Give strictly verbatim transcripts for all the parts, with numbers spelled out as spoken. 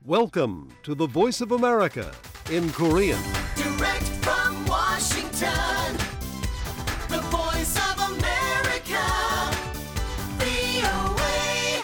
Welcome to the Voice of America in Korean. Direct from Washington, the Voice of America, 브이오에이.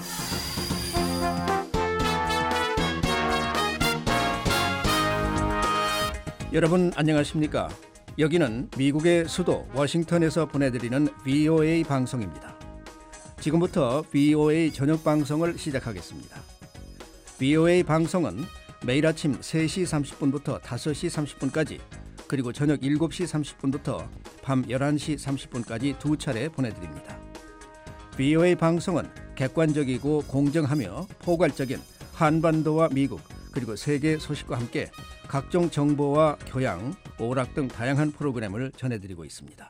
여러분 안녕하십니까? 여기는 미국의 수도 워싱턴에서 보내드리는 브이오에이 방송입니다. 지금부터 브이오에이 저녁 방송을 시작하겠습니다. 브이오에이 방송은 매일 아침 세 시 삼십 분부터 다섯 시 삼십 분까지 그리고 저녁 일곱 시 삼십 분부터 밤 열한 시 삼십 분까지 두 차례 보내드립니다. 브이오에이 방송은 객관적이고 공정하며 포괄적인 한반도와 미국 그리고 세계 소식과 함께 각종 정보와 교양, 오락 등 다양한 프로그램을 전해드리고 있습니다.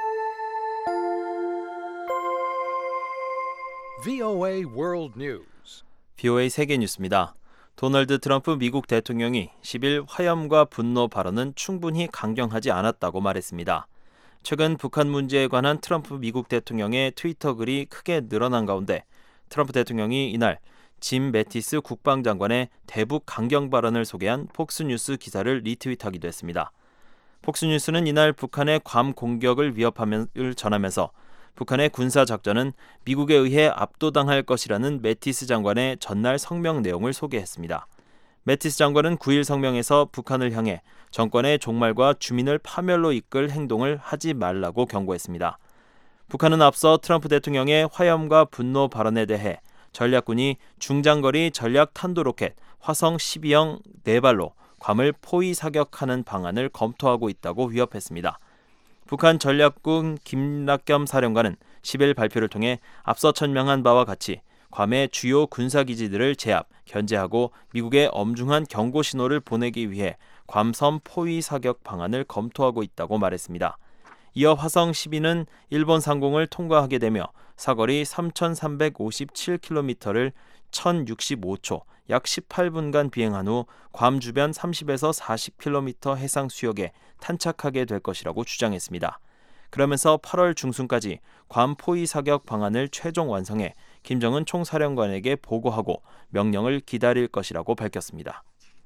브이오에이 World News. 브이오에이 세계 뉴스입니다. 도널드 트럼프 미국 대통령이 십일 화염과 분노 발언은 충분히 강경하지 않았다고 말했습니다. 최근 북한 문제에 관한 트럼프 미국 대통령의 트위터 글이 크게 늘어난 가운데 트럼프 대통령이 이날 짐 매티스 국방장관의 대북 강경 발언을 소개한 폭스뉴스 기사를 리트윗하기도 했습니다. 폭스뉴스는 이날 북한의 괌 공격을 위협함을 전하면서 북한의 군사작전은 미국에 의해 압도당할 것이라는 매티스 장관의 전날 성명 내용을 소개했습니다. 매티스 장관은 구일 성명에서 북한을 향해 정권의 종말과 주민을 파멸로 이끌 행동을 하지 말라고 경고했습니다. 북한은 앞서 트럼프 대통령의 화염과 분노 발언에 대해 전략군이 중장거리 전략 탄도로켓 화성 십이형 네 발로 괌을 포위 사격하는 방안을 검토하고 있다고 위협했습니다. 북한 전략군 김락겸 사령관은 십일 발표를 통해 앞서 천명한 바와 같이 괌의 주요 군사기지들을 제압, 견제하고 미국에 엄중한 경고 신호를 보내기 위해 괌섬 포위 사격 방안을 검토하고 있다고 말했습니다. 이어 화성 십이는 일본 상공을 통과하게 되며 사거리 삼천삼백오십칠 킬로미터를 천육십오 초, 약 십팔 분간 비행한 후 괌 주변 삼십에서 사십 킬로미터 해상 수역에 탄착하게 될 것이라고 주장했습니다. 그러면서 팔월 중순까지 괌 포위 사격 방안을 최종 완성해 김정은 총사령관에게 보고하고 명령을 기다릴 것이라고 밝혔습니다.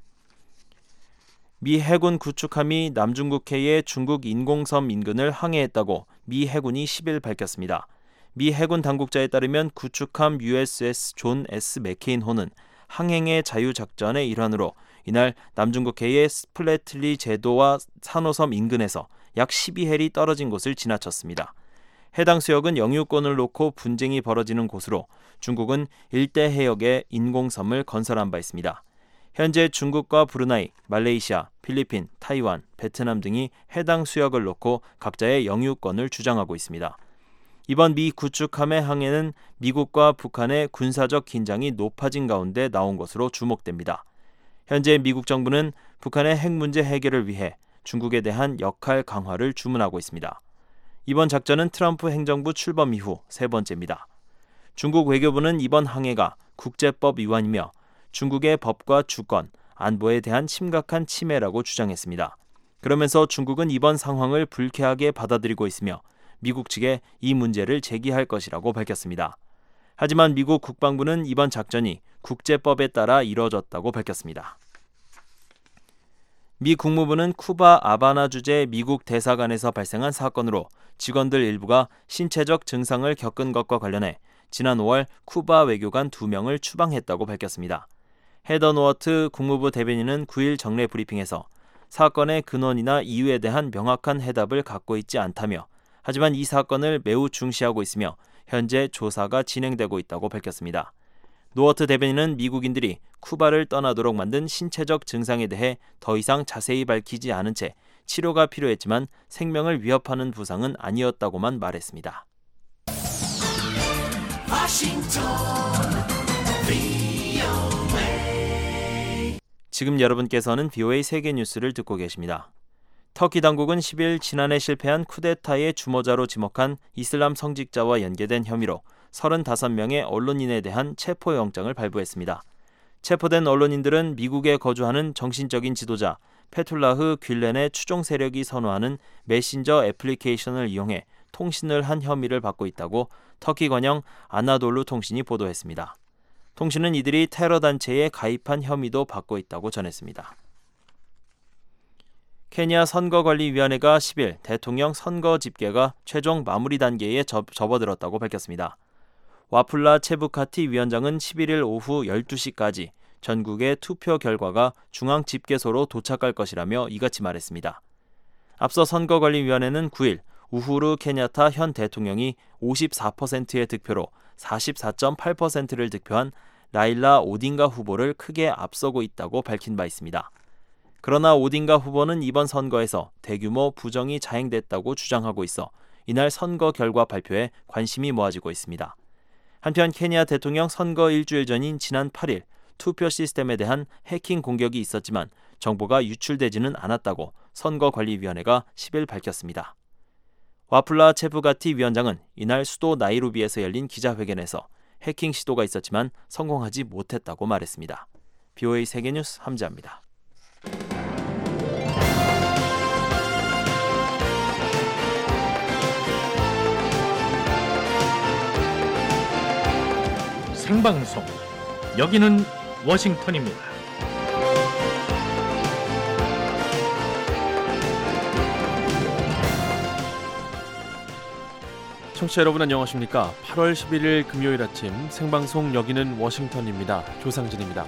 미 해군 구축함이 남중국해의 중국 인공섬 인근을 항해했다고 미 해군이 십일 밝혔습니다. 미 해군 당국자에 따르면 구축함 유에스에스 존 에스 맥케인호는 항행의 자유작전의 일환으로 이날 남중국해의 스플래틀리 제도와 산호섬 인근에서 약 십이 헬이 떨어진 곳을 지나쳤습니다. 해당 수역은 영유권을 놓고 분쟁이 벌어지는 곳으로 중국은 일대 해역에 인공섬을 건설한 바 있습니다. 현재 중국과 브루나이, 말레이시아, 필리핀, 타이완, 베트남 등이 해당 수역을 놓고 각자의 영유권을 주장하고 있습니다. 이번 미 구축함의 항해는 미국과 북한의 군사적 긴장이 높아진 가운데 나온 것으로 주목됩니다. 현재 미국 정부는 북한의 핵 문제 해결을 위해 중국에 대한 역할 강화를 주문하고 있습니다. 이번 작전은 트럼프 행정부 출범 이후 세 번째입니다. 중국 외교부는 이번 항해가 국제법 위반이며 중국의 법과 주권, 안보에 대한 심각한 침해라고 주장했습니다. 그러면서 중국은 이번 상황을 불쾌하게 받아들이고 있으며 미국 측에 이 문제를 제기할 것이라고 밝혔습니다. 하지만 미국 국방부는 이번 작전이 국제법에 따라 이뤄졌다고 밝혔습니다. 미 국무부는 쿠바 아바나 주재 미국 대사관에서 발생한 사건으로 직원들 일부가 신체적 증상을 겪은 것과 관련해 지난 오월 쿠바 외교관 두 명을 추방했다고 밝혔습니다. 헤더 노어트 국무부 대변인은 구일 정례 브리핑에서 사건의 근원이나 이유에 대한 명확한 해답을 갖고 있지 않다며 하지만 이 사건을 매우 중시하고 있으며 현재 조사가 진행되고 있다고 밝혔습니다. 노어트 대변인은 미국인들이 쿠바를 떠나도록 만든 신체적 증상에 대해 더 이상 자세히 밝히지 않은 채 치료가 필요했지만 생명을 위협하는 부상은 아니었다고만 말했습니다. 지금 여러분께서는 브이오에이 세계 뉴스를 듣고 계십니다. 터키 당국은 십일 지난해 실패한 쿠데타의 주모자로 지목한 이슬람 성직자와 연계된 혐의로 서른다섯 명의 언론인에 대한 체포영장을 발부했습니다. 체포된 언론인들은 미국에 거주하는 정신적인 지도자 페툴라흐 뷸렌의 추종 세력이 선호하는 메신저 애플리케이션을 이용해 통신을 한 혐의를 받고 있다고 터키 관영 아나돌루 통신이 보도했습니다. 통신은 이들이 테러 단체에 가입한 혐의도 받고 있다고 전했습니다. 케냐 선거관리위원회가 십일 대통령 선거 집계가 최종 마무리 단계에 접, 접어들었다고 밝혔습니다. 와플라 체부카티 위원장은 십일일 오후 열두 시까지 전국의 투표 결과가 중앙집계소로 도착할 것이라며 이같이 말했습니다. 앞서 선거관리위원회는 구일 우후루 케냐타 현 대통령이 오십사 퍼센트의 득표로 사십사 점 팔 퍼센트를 득표한 라일라 오딩가 후보를 크게 앞서고 있다고 밝힌 바 있습니다. 그러나 오딩가 후보는 이번 선거에서 대규모 부정이 자행됐다고 주장하고 있어 이날 선거 결과 발표에 관심이 모아지고 있습니다. 한편 케냐 대통령 선거 일주일 전인 지난 팔일 투표 시스템에 대한 해킹 공격이 있었지만 정보가 유출되지는 않았다고 선거관리위원회가 십일 밝혔습니다. 와플라 체부가티 위원장은 이날 수도 나이로비에서 열린 기자회견에서 해킹 시도가 있었지만 성공하지 못했다고 말했습니다. 비오에이 세계뉴스 함지아입니다. 생방송 여기는 워싱턴입니다. 청취자 여러분 안녕하십니까? 팔월 십일일 금요일 아침 생방송 여기는 워싱턴입니다. 조상진입니다.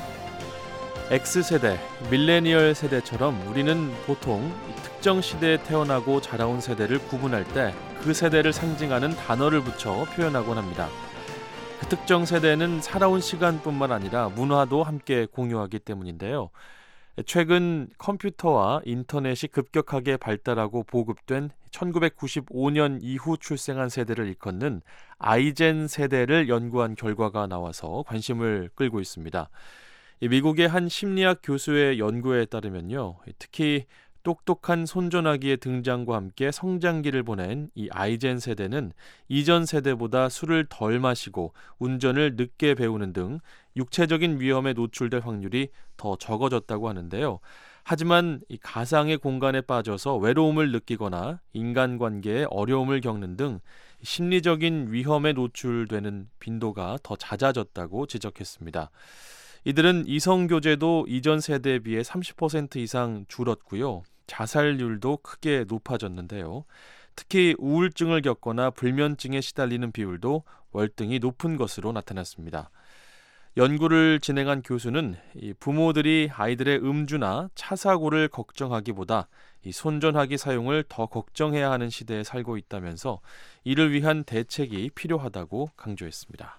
X세대, 밀레니얼 세대처럼 우리는 보통 특정 시대에 태어나고 자라온 세대를 구분할 때 그 세대를 상징하는 단어를 붙여 표현하곤 합니다. 그 특정 세대는 살아온 시간뿐만 아니라 문화도 함께 공유하기 때문인데요. 최근 컴퓨터와 인터넷이 급격하게 발달하고 보급된 천구백구십오년 이후 출생한 세대를 일컫는 아이젠 세대를 연구한 결과가 나와서 관심을 끌고 있습니다. 미국의 한 심리학 교수의 연구에 따르면요, 특히 똑똑한 손전화기의 등장과 함께 성장기를 보낸 이 아이젠 세대는 이전 세대보다 술을 덜 마시고 운전을 늦게 배우는 등 육체적인 위험에 노출될 확률이 더 적어졌다고 하는데요. 하지만 이 가상의 공간에 빠져서 외로움을 느끼거나 인간관계에 어려움을 겪는 등 심리적인 위험에 노출되는 빈도가 더 잦아졌다고 지적했습니다. 이들은 이성교제도 이전 세대에 비해 삼십 퍼센트 이상 줄었고요. 자살률도 크게 높아졌는데요. 특히 우울증을 겪거나 불면증에 시달리는 비율도 월등히 높은 것으로 나타났습니다. 연구를 진행한 교수는 이 부모들이 아이들의 음주나 차 사고를 걱정하기보다 이 손전화기 사용을 더 걱정해야 하는 시대에 살고 있다면서 이를 위한 대책이 필요하다고 강조했습니다.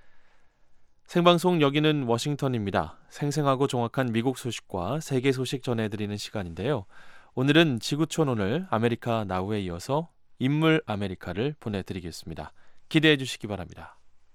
생방송 여기는 워싱턴입니다. 생생하고 정확한 미국 소식과 세계 소식 전해드리는 시간인데요. 오늘은 지구촌 오늘 아메리카 나우에 이어서 인물 아메리카를 보내드리겠습니다. 기대해 주시기 바랍니다.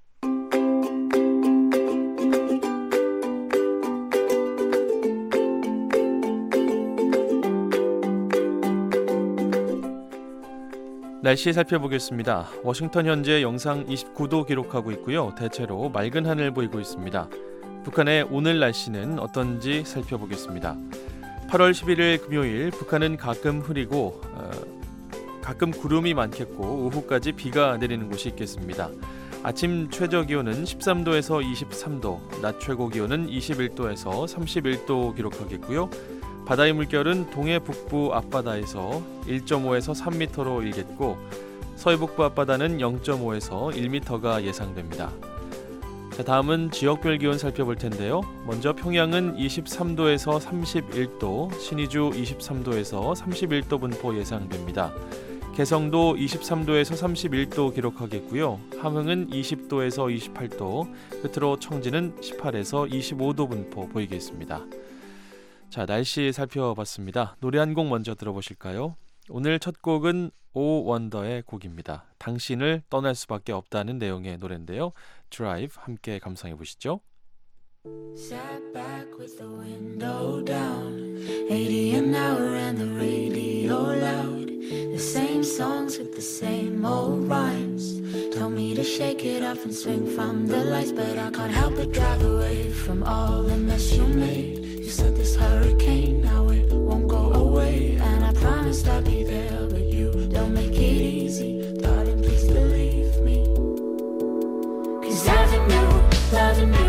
날씨 살펴보겠습니다. 워싱턴 현재 영상 이십구 도 기록하고 있고요. 대체로 맑은 하늘 보이고 있습니다. 북한의 오늘 날씨는 어떤지 살펴보겠습니다. 팔월 십일일 금요일 북한은 가끔 흐리고 어, 가끔 구름이 많겠고 오후까지 비가 내리는 곳이 있겠습니다. 아침 최저 기온은 십삼 도에서 이십삼 도, 낮 최고 기온은 이십일 도에서 삼십일 도 기록하겠고요. 바다의 물결은 동해 북부 앞바다에서 일 점 오에서 삼 미터로 일겠고 서해 북부 앞바다는 영 점 오에서 일 미터가 예상됩니다. 자, 다음은 지역별 기온 살펴볼 텐데요. 먼저 평양은 이십삼 도에서 삼십일 도, 신의주 이십삼 도에서 삼십일 도 분포 예상됩니다. 개성도 이십삼 도에서 삼십일 도 기록하겠고요. 함흥은 이십 도에서 이십팔 도, 끝으로 청진은 십팔에서 이십오 도 분포 보이겠습니다. 자, 날씨 살펴봤습니다. 노래 한 곡 먼저 들어보실까요? 오늘 첫 곡은 오 원더의 곡입니다. 당신을 떠날 수밖에 없다는 내용의 노래인데요. 드라이브 함께 감상해 보시죠. Sat back with the window down, eighty an hour and the radio loud. The same songs with the same old rhymes. Told me to shake it off and swing from the lights, but I can't help but drive away from all the mess you made. You said this hurricane, now it won't go away, and I promised I'd be there, but you don't make it easy. Darling, please believe me, 'cause loving you, loving you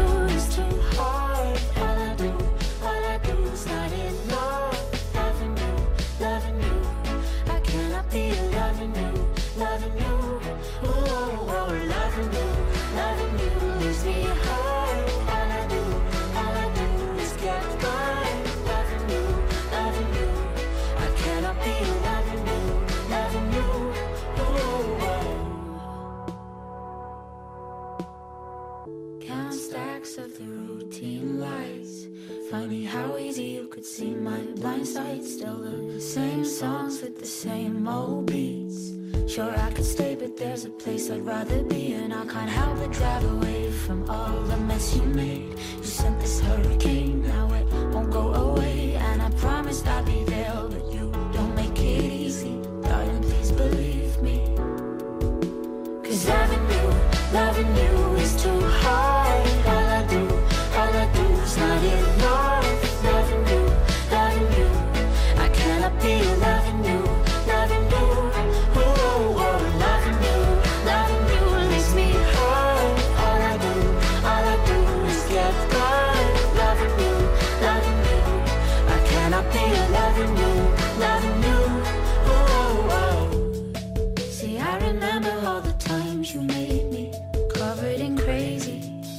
Funny how easy you could see my blind side. Still the same songs with the same old beats. Sure I could stay, but there's a place I'd rather be, and I can't help but drive away from all the mess you made. You sent this hurricane, now it won't go away, and I promised I'd be there, but you don't make it easy. Darling, please believe me. Cause loving you, loving you is too hard. All I do, all I do is not enough. Loving you, loving you, I cannot be loving you, loving you. Oh, oh, loving you, loving you leaves me hurt. All I do, all I do is get hurt. Loving you, loving you, I cannot be loving you, loving you. Oh, oh. See, I remember all the times you made me covered in crazy.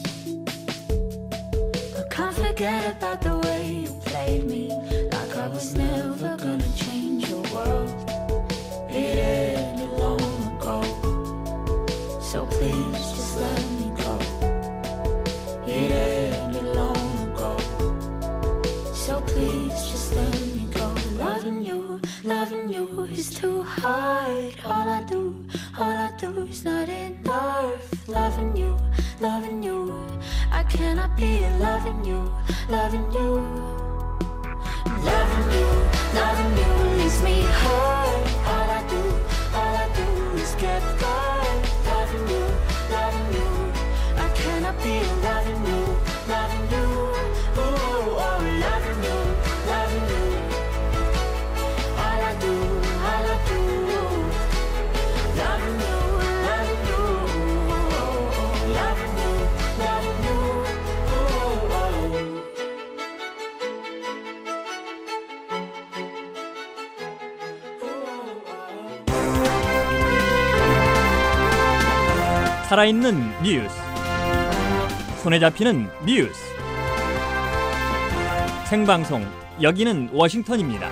But can't forget about the way you played me, like I was never gonna change your world. It ended long ago, so please just let me go. It ended long ago, so please just let me go. Loving you, loving you is too hard. All I do, all I do is not enough. Loving you, loving you, I cannot be loving you, loving you. Loving you, loving you leaves me hurt. All I do, all I do is get hurt. Loving you, loving you, I cannot be loving you, loving you. Oh, oh, loving you, loving you. All I do, all I do, loving you, loving you. Oh, oh, loving you, loving you. Oh, oh. 살아있는 뉴스, 손에 잡히는 뉴스, 생방송, 여기는 워싱턴입니다.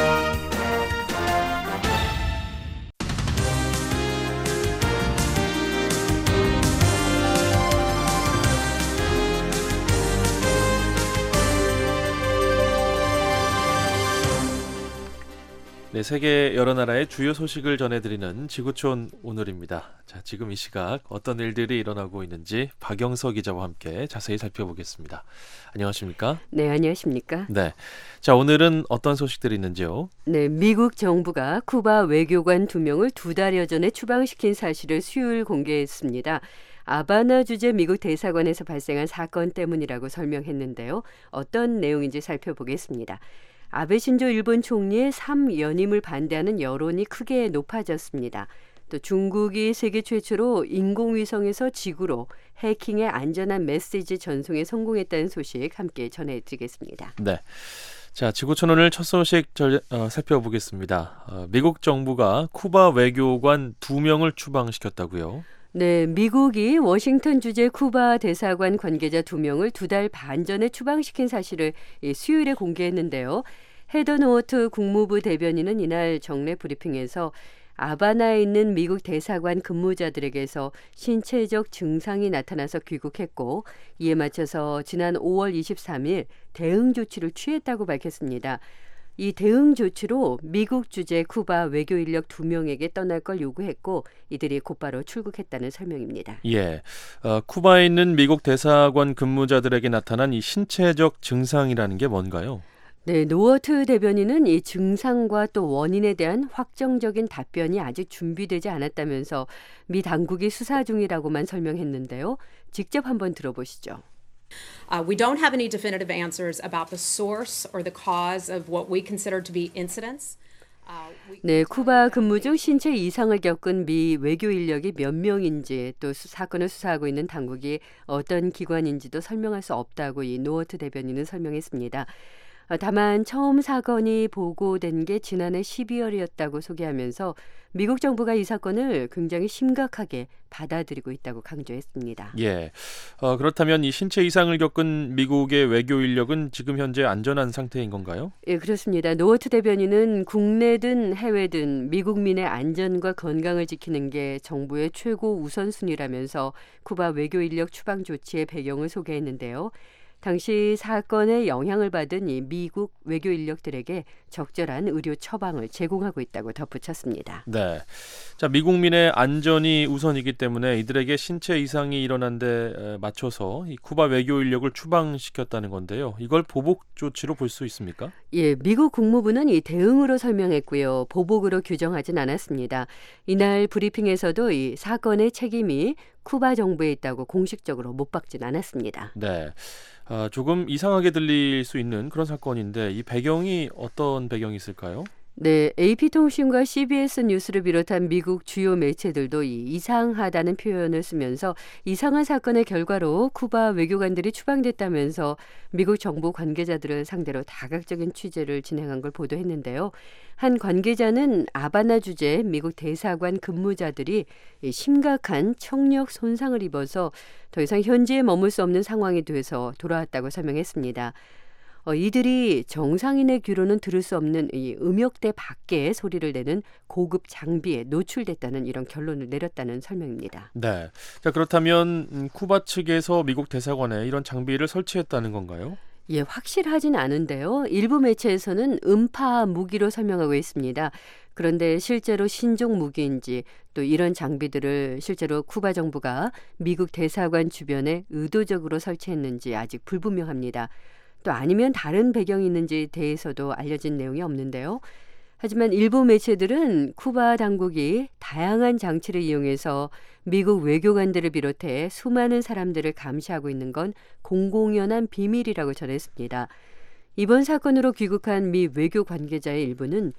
네, 세계 여러 나라의 주요 소식을 전해드리는 지구촌 오늘입니다. 자, 지금 이 시각 어떤 일들이 일어나고 있는지 박영서 기자와 함께 자세히 살펴보겠습니다. 안녕하십니까? 네, 안녕하십니까? 네, 자 오늘은 어떤 소식들이 있는지요? 네, 미국 정부가 쿠바 외교관 두 명을 두 달여 전에 추방시킨 사실을 수요일 공개했습니다. 아바나 주재 미국 대사관에서 발생한 사건 때문이라고 설명했는데요. 어떤 내용인지 살펴보겠습니다. 아베 신조 일본 총리의 삼 연임을 반대하는 여론이 크게 높아졌습니다. 또 중국이 세계 최초로 인공위성에서 지구로 해킹의 안전한 메시지 전송에 성공했다는 소식 함께 전해드리겠습니다. 네, 자 지구촌 오늘 첫 소식 절, 어, 살펴보겠습니다. 어, 미국 정부가 쿠바 외교관 두 명을 추방시켰다고요? 네, 미국이 워싱턴 주재 쿠바 대사관 관계자 두 명을 두 달 반 전에 추방시킨 사실을 수요일에 공개했는데요. 헤더 노어트 국무부 대변인은 이날 정례 브리핑에서 아바나에 있는 미국 대사관 근무자들에게서 신체적 증상이 나타나서 귀국했고, 이에 맞춰서 지난 오월 이십삼일 대응 조치를 취했다고 밝혔습니다. 이 대응 조치로 미국 주재 쿠바 외교 인력 두 명에게 떠날 걸 요구했고, 이들이 곧바로 출국했다는 설명입니다. 예, 어, 쿠바에 있는 미국 대사관 근무자들에게 나타난 이 신체적 증상이라는 게 뭔가요? 네, 노어트 대변인은 이 증상과 또 원인에 대한 확정적인 답변이 아직 준비되지 않았다면서 미 당국이 수사 중이라고만 설명했는데요. 직접 한번 들어보시죠. Uh, we don't have any definitive answers about the source or the cause of what we consider to be incidents. Uh, we... 네, 쿠바 근무 중 신체 이상을 겪은 미 외교 인력이 몇 명인지, 또 수, 사건을 수사하고 있는 당국이 어떤 기관인지도 설명할 수 없다고 이 노어트 대변인은 설명했습니다. 다만 처음 사건이 보고된 게 지난해 십이월이었다고 소개하면서 미국 정부가 이 사건을 굉장히 심각하게 받아들이고 있다고 강조했습니다. 예, 어, 그렇다면 이 신체 이상을 겪은 미국의 외교 인력은 지금 현재 안전한 상태인 건가요? 예, 그렇습니다. 노어트 대변인은 국내든 해외든 미국민의 안전과 건강을 지키는 게 정부의 최고 우선순위라면서 쿠바 외교 인력 추방 조치의 배경을 소개했는데요. 당시 사건에 영향을 받은 이 미국 외교 인력들에게 적절한 의료 처방을 제공하고 있다고 덧붙였습니다. 네. 자, 미국민의 안전이 우선이기 때문에 이들에게 신체 이상이 일어난 데 맞춰서 이 쿠바 외교 인력을 추방시켰다는 건데요. 이걸 보복 조치로 볼 수 있습니까? 예, 미국 국무부는 이 대응으로 설명했고요. 보복으로 규정하진 않았습니다. 이날 브리핑에서도 이 사건의 책임이 쿠바 정부에 있다고 공식적으로 못 박진 않았습니다. 네. 아, 조금 이상하게 들릴 수 있는 그런 사건인데 이 배경이 어떤 배경이 있을까요? 네, 에이피통신과 씨비에스 뉴스를 비롯한 미국 주요 매체들도 이 이상하다는 표현을 쓰면서 이상한 사건의 결과로 쿠바 외교관들이 추방됐다면서 미국 정부 관계자들을 상대로 다각적인 취재를 진행한 걸 보도했는데요. 한 관계자는 아바나 주재 미국 대사관 근무자들이 심각한 청력 손상을 입어서 더 이상 현지에 머물 수 없는 상황이 돼서 돌아왔다고 설명했습니다. 어, 이들이 정상인의 귀로는 들을 수 없는 이 음역대 밖에 소리를 내는 고급 장비에 노출됐다는 이런 결론을 내렸다는 설명입니다. 네. 자, 그렇다면 음, 쿠바 측에서 미국 대사관에 이런 장비를 설치했다는 건가요? 예, 확실하진 않은데요. 일부 매체에서는 음파 무기로 설명하고 있습니다. 그런데 실제로 신종 무기인지 또 이런 장비들을 실제로 쿠바 정부가 미국 대사관 주변에 의도적으로 설치했는지 아직 불분명합니다. 또 아니면 다른 배경이 있는지 대해서도 알려진 내용이 없는데요. 하지만 일부 매체들은 쿠바 당국이 다양한 장치를 이용해서 미국 외교관들을 비롯해 수많은 사람들을 감시하고 있는 건 공공연한 비밀이라고 전했습니다. 이번 사건으로 귀국한 미 외교 관계자의 일부는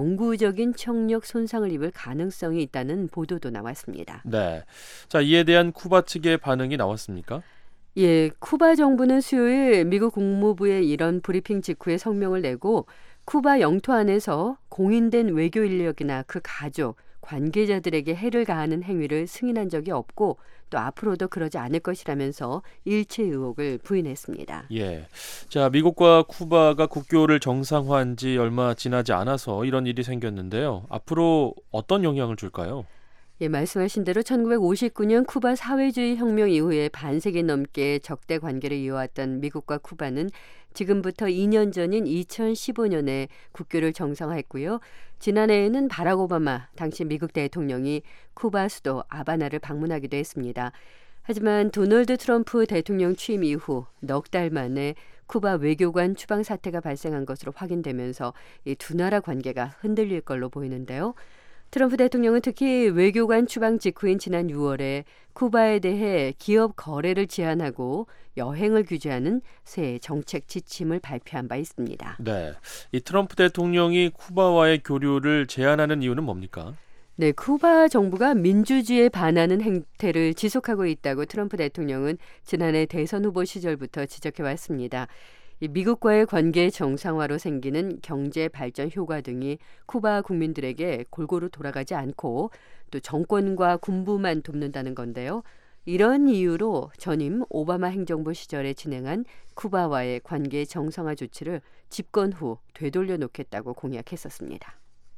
영구적인 청력 손상을 입을 가능성이 있다는 보도도 나왔습니다. 네. 자, 이에 대한 쿠바 측의 반응이 나왔습니까? 예, 쿠바 정부는 수요일 미국 국무부의 이런 브리핑 직후에 성명을 내고 쿠바 영토 안에서 공인된 외교 인력이나 그 가족, 관계자들에게 해를 가하는 행위를 승인한 적이 없고 또 앞으로도 그러지 않을 것이라면서 일체 의혹을 부인했습니다. 예. 자, 미국과 쿠바가 국교를 정상화한 지 얼마 지나지 않아서 이런 일이 생겼는데요. 앞으로 어떤 영향을 줄까요? 예, 말씀하신 대로 천구백오십구 년 쿠바 사회주의 혁명 이후에 반세기 넘게 적대 관계를 이어왔던 미국과 쿠바는 지금부터 이 년 전인 이천십오 년에 국교를 정상화했고요. 지난해에는 바락 오바마 당시 미국 대통령이 쿠바 수도 아바나를 방문하기도 했습니다. 하지만 도널드 트럼프 대통령 취임 이후 넉 달 만에 쿠바 외교관 추방 사태가 발생한 것으로 확인되면서 이 두 나라 관계가 흔들릴 걸로 보이는데요. 트럼프 대통령은 특히 외교관 추방 직후인 지난 유월에 쿠바에 대해 기업 거래를 제한하고 여행을 규제하는 새 정책 지침을 발표한 바 있습니다. 네, 이 트럼프 대통령이 쿠바와의 교류를 제한하는 이유는 뭡니까? 네, 쿠바 정부가 민주주의에 반하는 행태를 지속하고 있다고 트럼프 대통령은 지난해 대선 후보 시절부터 지적해왔습니다. 미국과의 관계 정상화로 생기는 경제 발전 효과 등이 쿠바 국민들에게 골고루 돌아가지 않고 또 정권과 군부만 돕는다는 건데요. 이런 이유로 전임 오바마 행정부 시절에 진행한 쿠바와의 관계 정상화 조치를 집권 후 되돌려 놓겠다고 공약했었습니다.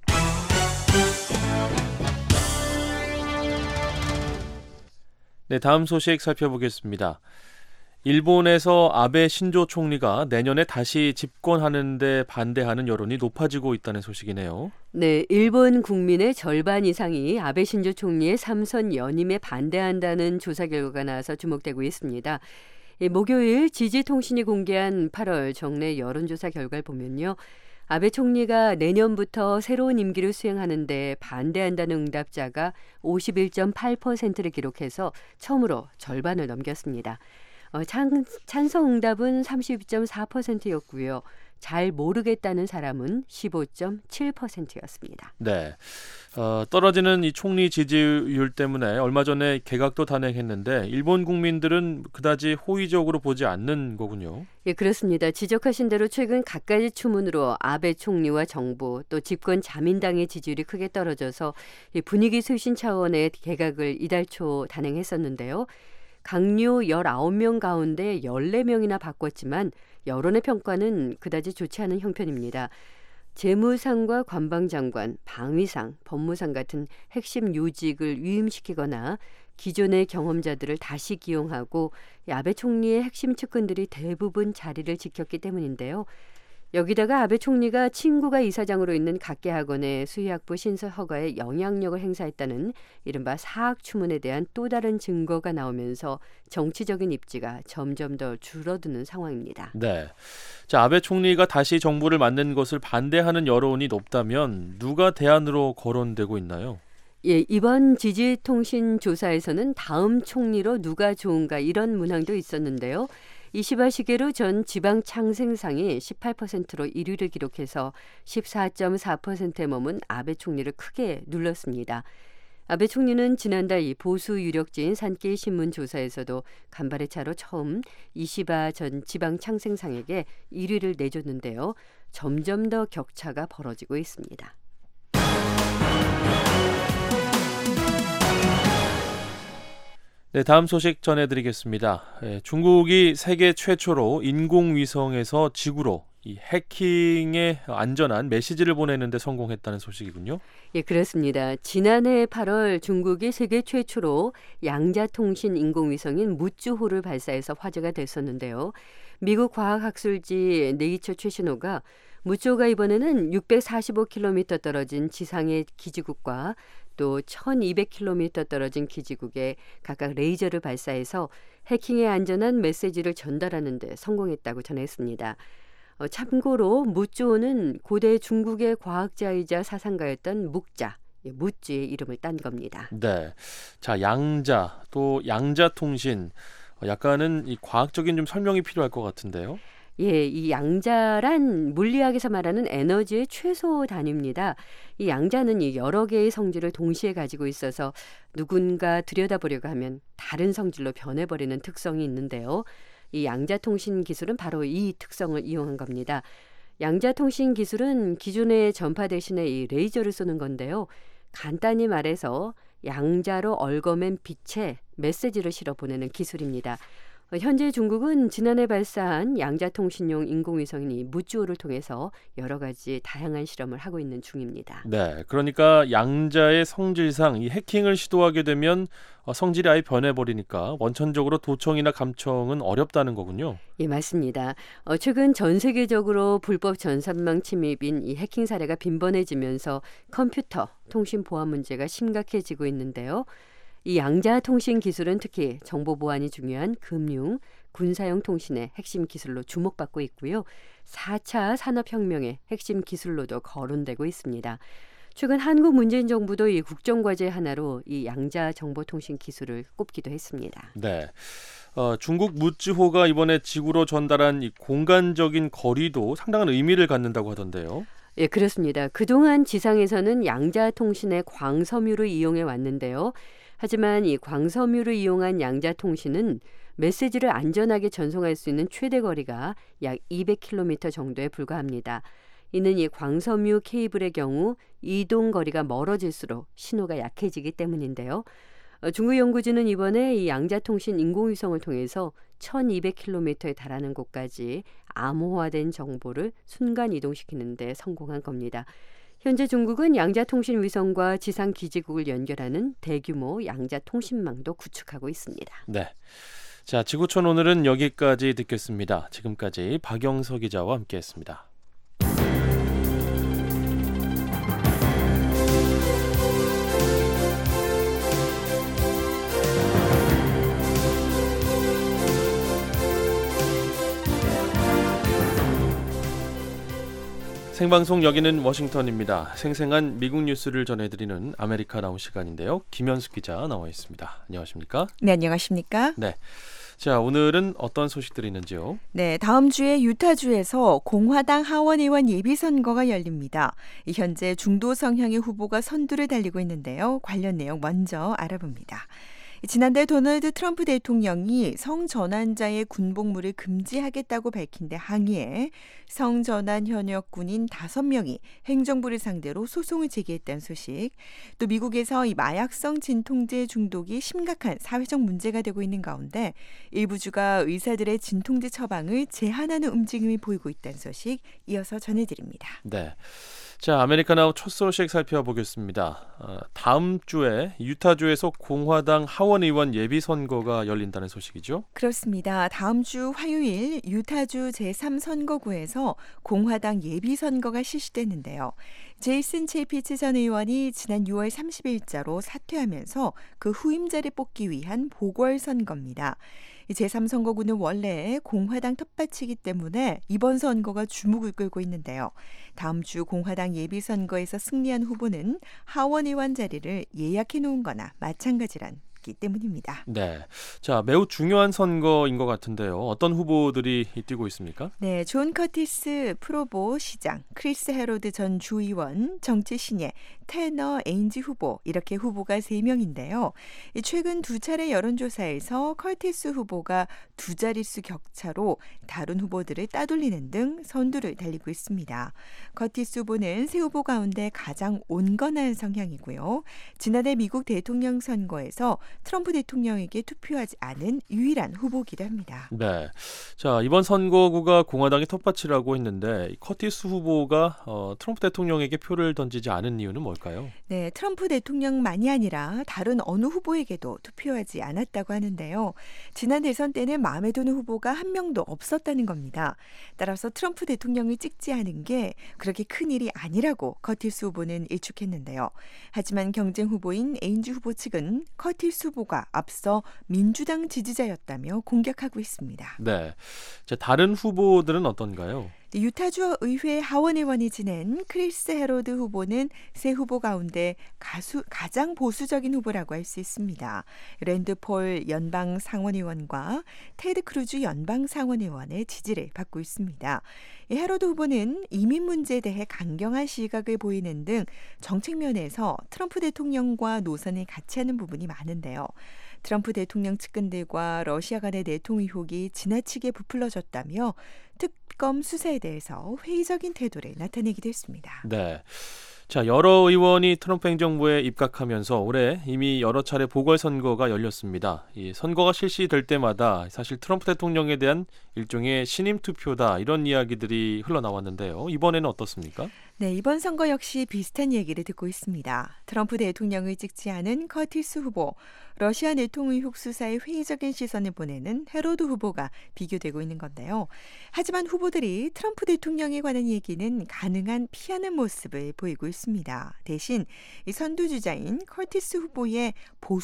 네, 다음 소식 살펴보겠습니다. 일본에서 아베 신조 총리가 내년에 다시 집권하는 데 반대하는 여론이 높아지고 있다는 소식이네요. 네, 일본 국민의 절반 이상이 아베 신조 총리의 삼선 연임에 반대한다는 조사 결과가 나와서 주목되고 있습니다. 목요일 지지통신이 공개한 팔월 정례 여론조사 결과를 보면요. 아베 총리가 내년부터 새로운 임기를 수행하는데 반대한다는 응답자가 오십일 점 팔 퍼센트를 기록해서 처음으로 절반을 넘겼습니다. 어, 찬, 찬성 응답은 삼십이 점 사 퍼센트였고요. 잘 모르겠다는 사람은 십오 점 칠 퍼센트였습니다. 네, 어, 떨어지는 이 총리 지지율 때문에 얼마 전에 개각도 단행했는데 일본 국민들은 그다지 호의적으로 보지 않는 거군요. 예, 그렇습니다. 지적하신 대로 최근 갖가지 추문으로 아베 총리와 정부 또 집권 자민당의 지지율이 크게 떨어져서 이 분위기 쇄신 차원의 개각을 이달 초 단행했었는데요. 강요 열아홉 명 가운데 열네 명이나 바꿨지만 여론의 평가는 그다지 좋지 않은 형편입니다. 재무상과 관방장관, 방위상, 법무상 같은 핵심 요직을 위임시키거나 기존의 경험자들을 다시 기용하고 아베 총리의 핵심 측근들이 대부분 자리를 지켰기 때문인데요. 여기다가 아베 총리가 친구가 이사장으로 있는 각계학원의 수의학부 신설 허가에 영향력을 행사했다는 이른바 사학추문에 대한 또 다른 증거가 나오면서 정치적인 입지가 점점 더 줄어드는 상황입니다. 네. 자, 아베 총리가 다시 정부를 맡는 것을 반대하는 여론이 높다면 누가 대안으로 거론되고 있나요? 예, 이번 지지통신 조사에서는 다음 총리로 누가 좋은가 이런 문항도 있었는데요. 이시바 시게루 전 지방창생상이 십팔 퍼센트로 일 위를 기록해서 십사 점 사 퍼센트에 머문 아베 총리를 크게 눌렀습니다. 아베 총리는 지난달 이 보수 유력지인 산케이 신문 조사에서도 간발의 차로 처음 이시바 전 지방창생상에게 일 위를 내줬는데요. 점점 더 격차가 벌어지고 있습니다. 네, 다음 소식 전해드리겠습니다. 예, 중국이 세계 최초로 인공위성에서 지구로 이 해킹에 안전한 메시지를 보내는데 성공했다는 소식이군요. 예, 그렇습니다. 지난해 팔월 중국이 세계 최초로 양자통신 인공위성인 무쯔호를 발사해서 화제가 됐었는데요. 미국 과학학술지 네이처 최신호가 무쯔호가 이번에는 육백사십오 킬로미터 떨어진 지상의 기지국과 또 천이백 킬로미터 떨어진 기지국에 각각 레이저를 발사해서 해킹에 안전한 메시지를 전달하는 데 성공했다고 전했습니다. 어, 참고로 무쯔호는 고대 중국의 과학자이자 사상가였던 묵자, 무쯔의 이름을 딴 겁니다. 네, 자 양자 또 양자통신 약간은 이 과학적인 좀 설명이 필요할 것 같은데요. 예, 이 양자란 물리학에서 말하는 에너지의 최소 단위입니다. 이 양자는 이 여러 개의 성질을 동시에 가지고 있어서 누군가 들여다보려고 하면 다른 성질로 변해버리는 특성이 있는데요. 이 양자통신 기술은 바로 이 특성을 이용한 겁니다. 양자통신 기술은 기존의 전파 대신에 이 레이저를 쏘는 건데요. 간단히 말해서 양자로 얽어맨 빛에 메시지를 실어 보내는 기술입니다. 현재 중국은 지난해 발사한 양자통신용 인공위성인 이 무쯔호를 통해서 여러 가지 다양한 실험을 하고 있는 중입니다. 네, 그러니까 양자의 성질상 이 해킹을 시도하게 되면 성질이 아예 변해버리니까 원천적으로 도청이나 감청은 어렵다는 거군요. 예, 맞습니다. 어, 최근 전 세계적으로 불법 전산망 침입인 이 해킹 사례가 빈번해지면서 컴퓨터, 통신 보안 문제가 심각해지고 있는데요. 이 양자통신 기술은 특히 정보 보안이 중요한 금융, 군사용 통신의 핵심 기술로 주목받고 있고요. 사 차 산업혁명의 핵심 기술로도 거론되고 있습니다. 최근 한국 문재인 정부도 이 국정과제 하나로 이 양자정보통신 기술을 꼽기도 했습니다. 네, 어, 중국 무쯔호가 이번에 지구로 전달한 이 공간적인 거리도 상당한 의미를 갖는다고 하던데요. 예, 그렇습니다. 그동안 지상에서는 양자통신의 광섬유를 이용해 왔는데요. 하지만 이 광섬유를 이용한 양자통신은 메시지를 안전하게 전송할 수 있는 최대 거리가 약 이백 킬로미터 정도에 불과합니다. 이는 이 광섬유 케이블의 경우 이동 거리가 멀어질수록 신호가 약해지기 때문인데요. 어, 중국 연구진은 이번에 이 양자통신 인공위성을 통해서 천이백 킬로미터에 달하는 곳까지 암호화된 정보를 순간 이동시키는 데 성공한 겁니다. 현재 중국은 양자통신 위성과 지상 기지국을 연결하는 대규모 양자통신망도 구축하고 있습니다. 네, 자 지구촌 오늘은 여기까지 듣겠습니다. 지금까지 박영서 기자와 함께했습니다. 생방송 여기는 워싱턴입니다. 생생한 미국 뉴스를 전해드리는 아메리카 나우 시간인데요. 김현숙 기자 나와 있습니다. 안녕하십니까? 네, 안녕하십니까? 네, 자 오늘은 어떤 소식들이 있는지요? 네, 다음 주에 유타주에서 공화당 하원 의원 예비선거가 열립니다. 현재 중도 성향의 후보가 선두를 달리고 있는데요. 관련 내용 먼저 알아봅니다. 지난달 도널드 트럼프 대통령이 성전환자의 군복무를 금지하겠다고 밝힌 데 항의해 성전환 현역군인 다섯 명이 행정부를 상대로 소송을 제기했다는 소식, 또 미국에서 이 마약성 진통제 중독이 심각한 사회적 문제가 되고 있는 가운데 일부 주가 의사들의 진통제 처방을 제한하는 움직임이 보이고 있다는 소식 이어서 전해드립니다. 네. 자, 아메리카나우 첫 소식 살펴보겠습니다. 어, 다음 주에 유타주에서 공화당 하원 의원 예비 선거가 열린다는 소식이죠? 그렇습니다. 다음 주 화요일 유타주 제삼 선거구에서 공화당 예비 선거가 실시되는데요. 제이슨 체이피츠 전 의원이 지난 유월 삼십일자로 사퇴하면서 그 후임자를 뽑기 위한 보궐선거입니다. 제삼 선거구는 원래 공화당 텃밭이기 때문에 이번 선거가 주목을 끌고 있는데요. 다음 주 공화당 예비선거에서 승리한 후보는 하원 의원 자리를 예약해 놓은 거나 마찬가지란 때문입니다. 네, 자 매우 중요한 선거인 것 같은데요. 어떤 후보들이 뛰고 있습니까? 네, 존 커티스 프로보 시장, 크리스 헤로드 전 주의원, 정치 신예 테너 에인지 후보, 이렇게 후보가 세 명인데요. 최근 두 차례 여론조사에서 커티스 후보가 두 자릿수 격차로 다른 후보들을 따돌리는 등 선두를 달리고 있습니다. 커티스 후보는 세 후보 가운데 가장 온건한 성향이고요. 지난해 미국 대통령 선거에서 트럼프 대통령에게 투표하지 않은 유일한 후보이기도 합니다. 네, 자 이번 선거구가 공화당의 텃밭이라고 했는데 커티스 후보가 어, 트럼프 대통령에게 표를 던지지 않은 이유는 뭘까요? 네, 트럼프 대통령만이 아니라 다른 어느 후보에게도 투표하지 않았다고 하는데요. 지난 대선 때는 마음에 드는 후보가 한 명도 없었다는 겁니다. 따라서 트럼프 대통령을 찍지 않은 게 그렇게 큰 일이 아니라고 커티스 후보는 일축했는데요. 하지만 경쟁 후보인 에인지 후보 측은 커티스 후보가 앞서 민주당 지지자였다며 공격하고 있습니다. 네, 자 다른 후보들은 어떤가요? 유타주 의회 하원 의원이 지낸 크리스 헤로드 후보는 세 후보 가운데 가수, 가장 보수적인 후보라고 할 수 있습니다. 랜드 폴 연방 상원의원과 테드 크루즈 연방 상원의원의 지지를 받고 있습니다. 헤로드 후보는 이민 문제에 대해 강경한 시각을 보이는 등 정책 면에서 트럼프 대통령과 노선을 같이 하는 부분이 많은데요. 트럼프 대통령 측근들과 러시아 간의 내통 의혹이 지나치게 부풀려졌다며 특검 수사에 대해서 회의적인 태도를 나타내기도 했습니다. 네. 자, 여러 의원이 트럼프 행정부에 입각하면서 올해 이미 여러 차례 보궐선거가 열렸습니다. 이 선거가 실시될 때마다 사실 트럼프 대통령에 대한 일종의 신임 투표다 이런 이야기들이 흘러나왔는데요. 이번에는 어떻습니까? 네, 이번 선거 역시 비슷한 얘기를 듣고 있습니다. 트럼프 대통령을 찍지 않은 커티스 후보, 러시아 내통 의혹 수사에 회의적인 시선을 보내는 헤로드 후보가 비교되고 있는 건데요. 하지만 후보들이 트럼프 대통령에 관한 얘기는 가능한 피하는 모습을 보이고 있습니다. 대신 이 선두주자인 커티스 후보의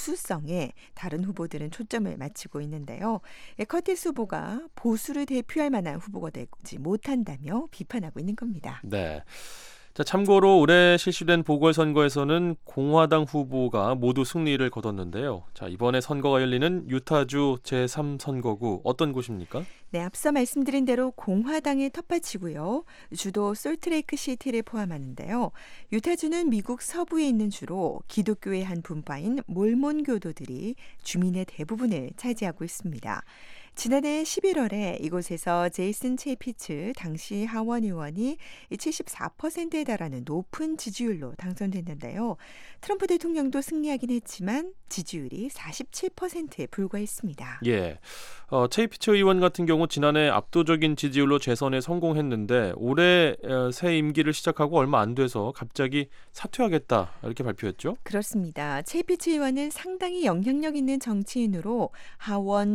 보수성에 다른 후보들은 초점을 맞추고 있는데요. 커티스 후보가 보수를 대표할 만한 후보가 되지 못한다며 비판하고 있는 겁니다. 네. 자, 참고로 올해 실시된 보궐선거에서는 공화당 후보가 모두 승리를 거뒀는데요. 자, 이번에 선거가 열리는 유타주 제삼 선거구 어떤 곳입니까? 네, 앞서 말씀드린 대로 공화당의 텃밭이고요. 주도 솔트레이크 시티를 포함하는데요. 유타주는 미국 서부에 있는 주로 기독교의 한 분파인 몰몬 교도들이 주민의 대부분을 차지하고 있습니다. 지난해 십일월에 이곳에서 제이슨 체이피츠 당시 하원 의원이 칠십사 퍼센트에 달하는 높은 지지율로 당선됐는데요. 트럼프 대통령도 승리하긴 했지만 지지율이 사십칠 퍼센트에 불과했습니다. 예, 어, 체이피츠 의원 같은 경우 지난해 압도적인 지지율로 재선에 성공했는데 올해 새 임기를 시작하고 얼마 안 돼서 갑자기 사퇴하겠다 이렇게 발표했죠? 그렇습니다. 체이피츠 의원은 상당히 영향력 있는 정치인으로 하원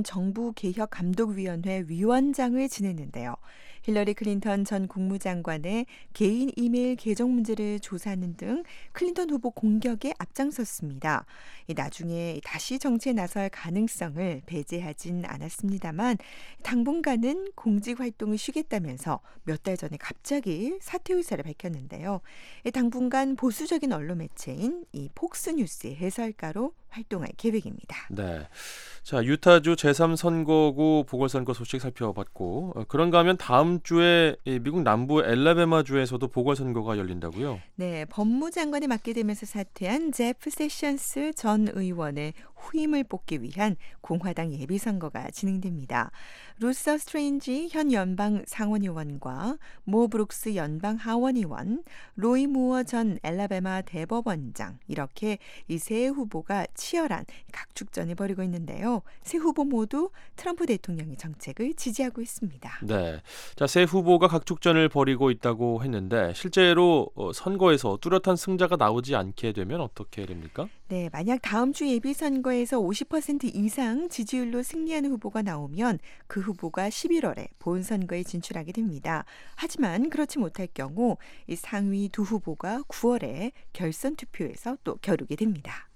정부개혁감독위원회 위원장을 지냈는데요. 힐러리 클린턴 전 국무장관의 개인 이메일 계정 문제를 조사하는 등 클린턴 후보 공격에 앞장섰습니다. 나중에 다시 정치에 나설 가능성을 배제하진 않았습니다만 당분간은 공직 활동을 쉬겠다면서 몇 달 전에 갑자기 사퇴 의사를 밝혔는데요. 당분간 보수적인 언론 매체인 이 폭스뉴스의 해설가로 활동할 계획입니다. 네, 자 유타주 제삼 선거구 보궐선거 소식 살펴봤고 어, 그런가 하면 다음 주에 미국 남부 엘라베마주에서도 보궐선거가 열린다고요? 네, 법무장관이 맡게 되면서 사퇴한 제프 세션스 전 의원의 후임을 뽑기 위한 공화당 예비선거가 진행됩니다. 루서 스트레인지 현 연방 상원의원과 모 브룩스 연방 하원의원, 로이 무어 전 엘라베마 대법원장 이렇게 이 세 후보가 치열한 각축전을 벌이고 있는데요. 세 후보 모두 트럼프 대통령의 정책을 지지하고 있습니다. 네, 자, 세 후보가 각축전을 벌이고 있다고 했는데 실제로 어, 선거에서 뚜렷한 승자가 나오지 않게 되면 어떻게 됩니까? 네, 만약 다음 주 예비선거에서 오십 퍼센트 이상 지지율로 승리하는 후보가 나오면 그 후보가 십일월에 본선거에 진출하게 됩니다. 하지만 그렇지 못할 경우 이 상위 두 후보가 구월에 결선 투표에서 또 겨루게 됩니다.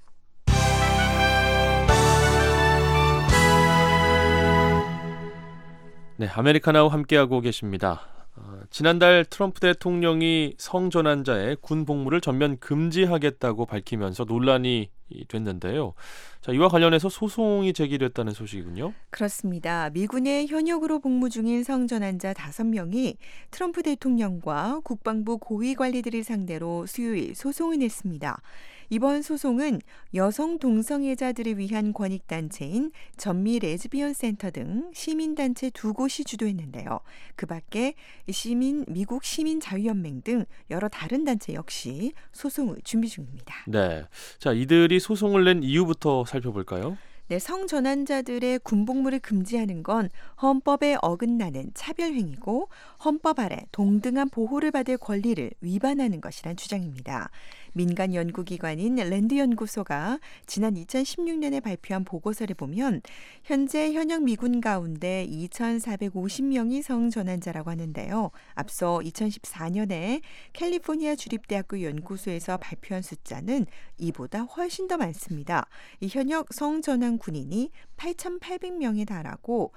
네, 아메리카나우 함께하고 계십니다. 어, 지난달 트럼프 대통령이 성전환자의 군 복무를 전면 금지하겠다고 밝히면서 논란이 됐는데요. 자, 이와 관련해서 소송이 제기됐다는 소식이군요. 그렇습니다. 미군의 현역으로 복무 중인 성전환자 다섯 명이 트럼프 대통령과 국방부 고위 관리들을 상대로 수요일 소송을 냈습니다. 이번 소송은 여성 동성애자들을 위한 권익단체인 전미 레즈비언 센터 등 시민단체 두 곳이 주도했는데요. 그 밖에 시민, 미국 시민자유연맹 등 여러 다른 단체 역시 소송을 준비 중입니다. 네, 자, 이들이 소송을 낸 이유부터 살펴볼까요? 네, 성전환자들의 군복무를 금지하는 건 헌법에 어긋나는 차별행위고 헌법 아래 동등한 보호를 받을 권리를 위반하는 것이란 주장입니다. 민간 연구기관인 랜드연구소가 지난 이천십육 년에 발표한 보고서를 보면 현재 현역 미군 가운데 이천사백오십 명이 성전환자라고 하는데요. 앞서 이천십사 년에 캘리포니아 주립대학교 연구소에서 발표한 숫자는 이보다 훨씬 더 많습니다. 이 현역 성전환 군인이 팔천팔백 명에 달하고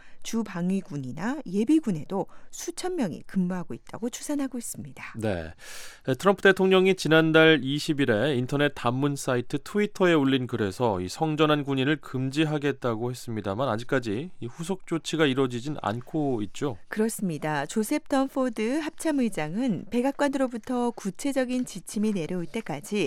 주방위군이나 예비군에도 수천 명이 근무하고 있다고 추산하고 있습니다. 네, 트럼프 대통령이 지난달 이십 일에 인터넷 단문 사이트 트위터에 올린 글에서 이 성전환 군인을 금지하겠다고 했습니다만 아직까지 이 후속 조치가 이루어지진 않고 있죠. 그렇습니다. 조셉 던포드 합참의장은 백악관으로부터 구체적인 지침이 내려올 때까지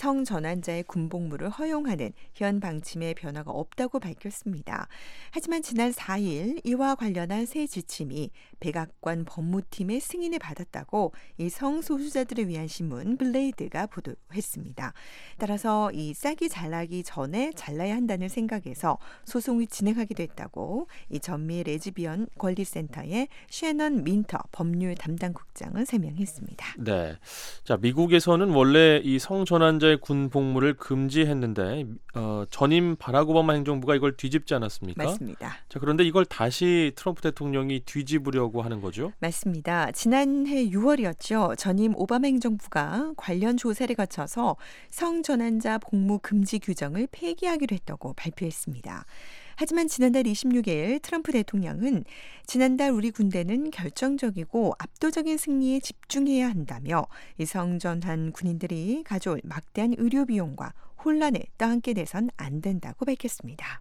성전환자의 군복무를 허용하는 현 방침에 변화가 없다고 밝혔습니다. 하지만 지난 사 일 이와 관련한 새 지침이 백악관 법무팀의 승인을 받았다고 이 성소수자들을 위한 신문 블레이드가 보도했습니다. 따라서 이 싹이 자라기 전에 잘라야 한다는 생각에서 소송을 진행하게 됐다고 이 전미 레즈비언 권리센터의 셰넌 민터 법률 담당국장은 설명했습니다. 네, 자, 미국에서는 원래 이 성전환자의 군 복무를 금지했는데 어, 전임 바락 오바마 행정부가 이걸 뒤집지 않았습니까? 맞습니다. 자, 그런데 이걸 다시 트럼프 대통령이 뒤집으려고 하는 거죠? 맞습니다. 지난해 유월이었죠. 전임 오바마 행정부가 관련 조사를 거쳐서 성전환자 복무 금지 규정을 폐기하기로 했다고 발표했습니다. 하지만 지난달 이십육 일 트럼프 대통령은 지난달 우리 군대는 결정적이고 압도적인 승리에 집중해야 한다며 이 성전환 군인들이 가져올 막대한 의료 비용과 혼란을 떠안게 돼선 안 된다고 밝혔습니다.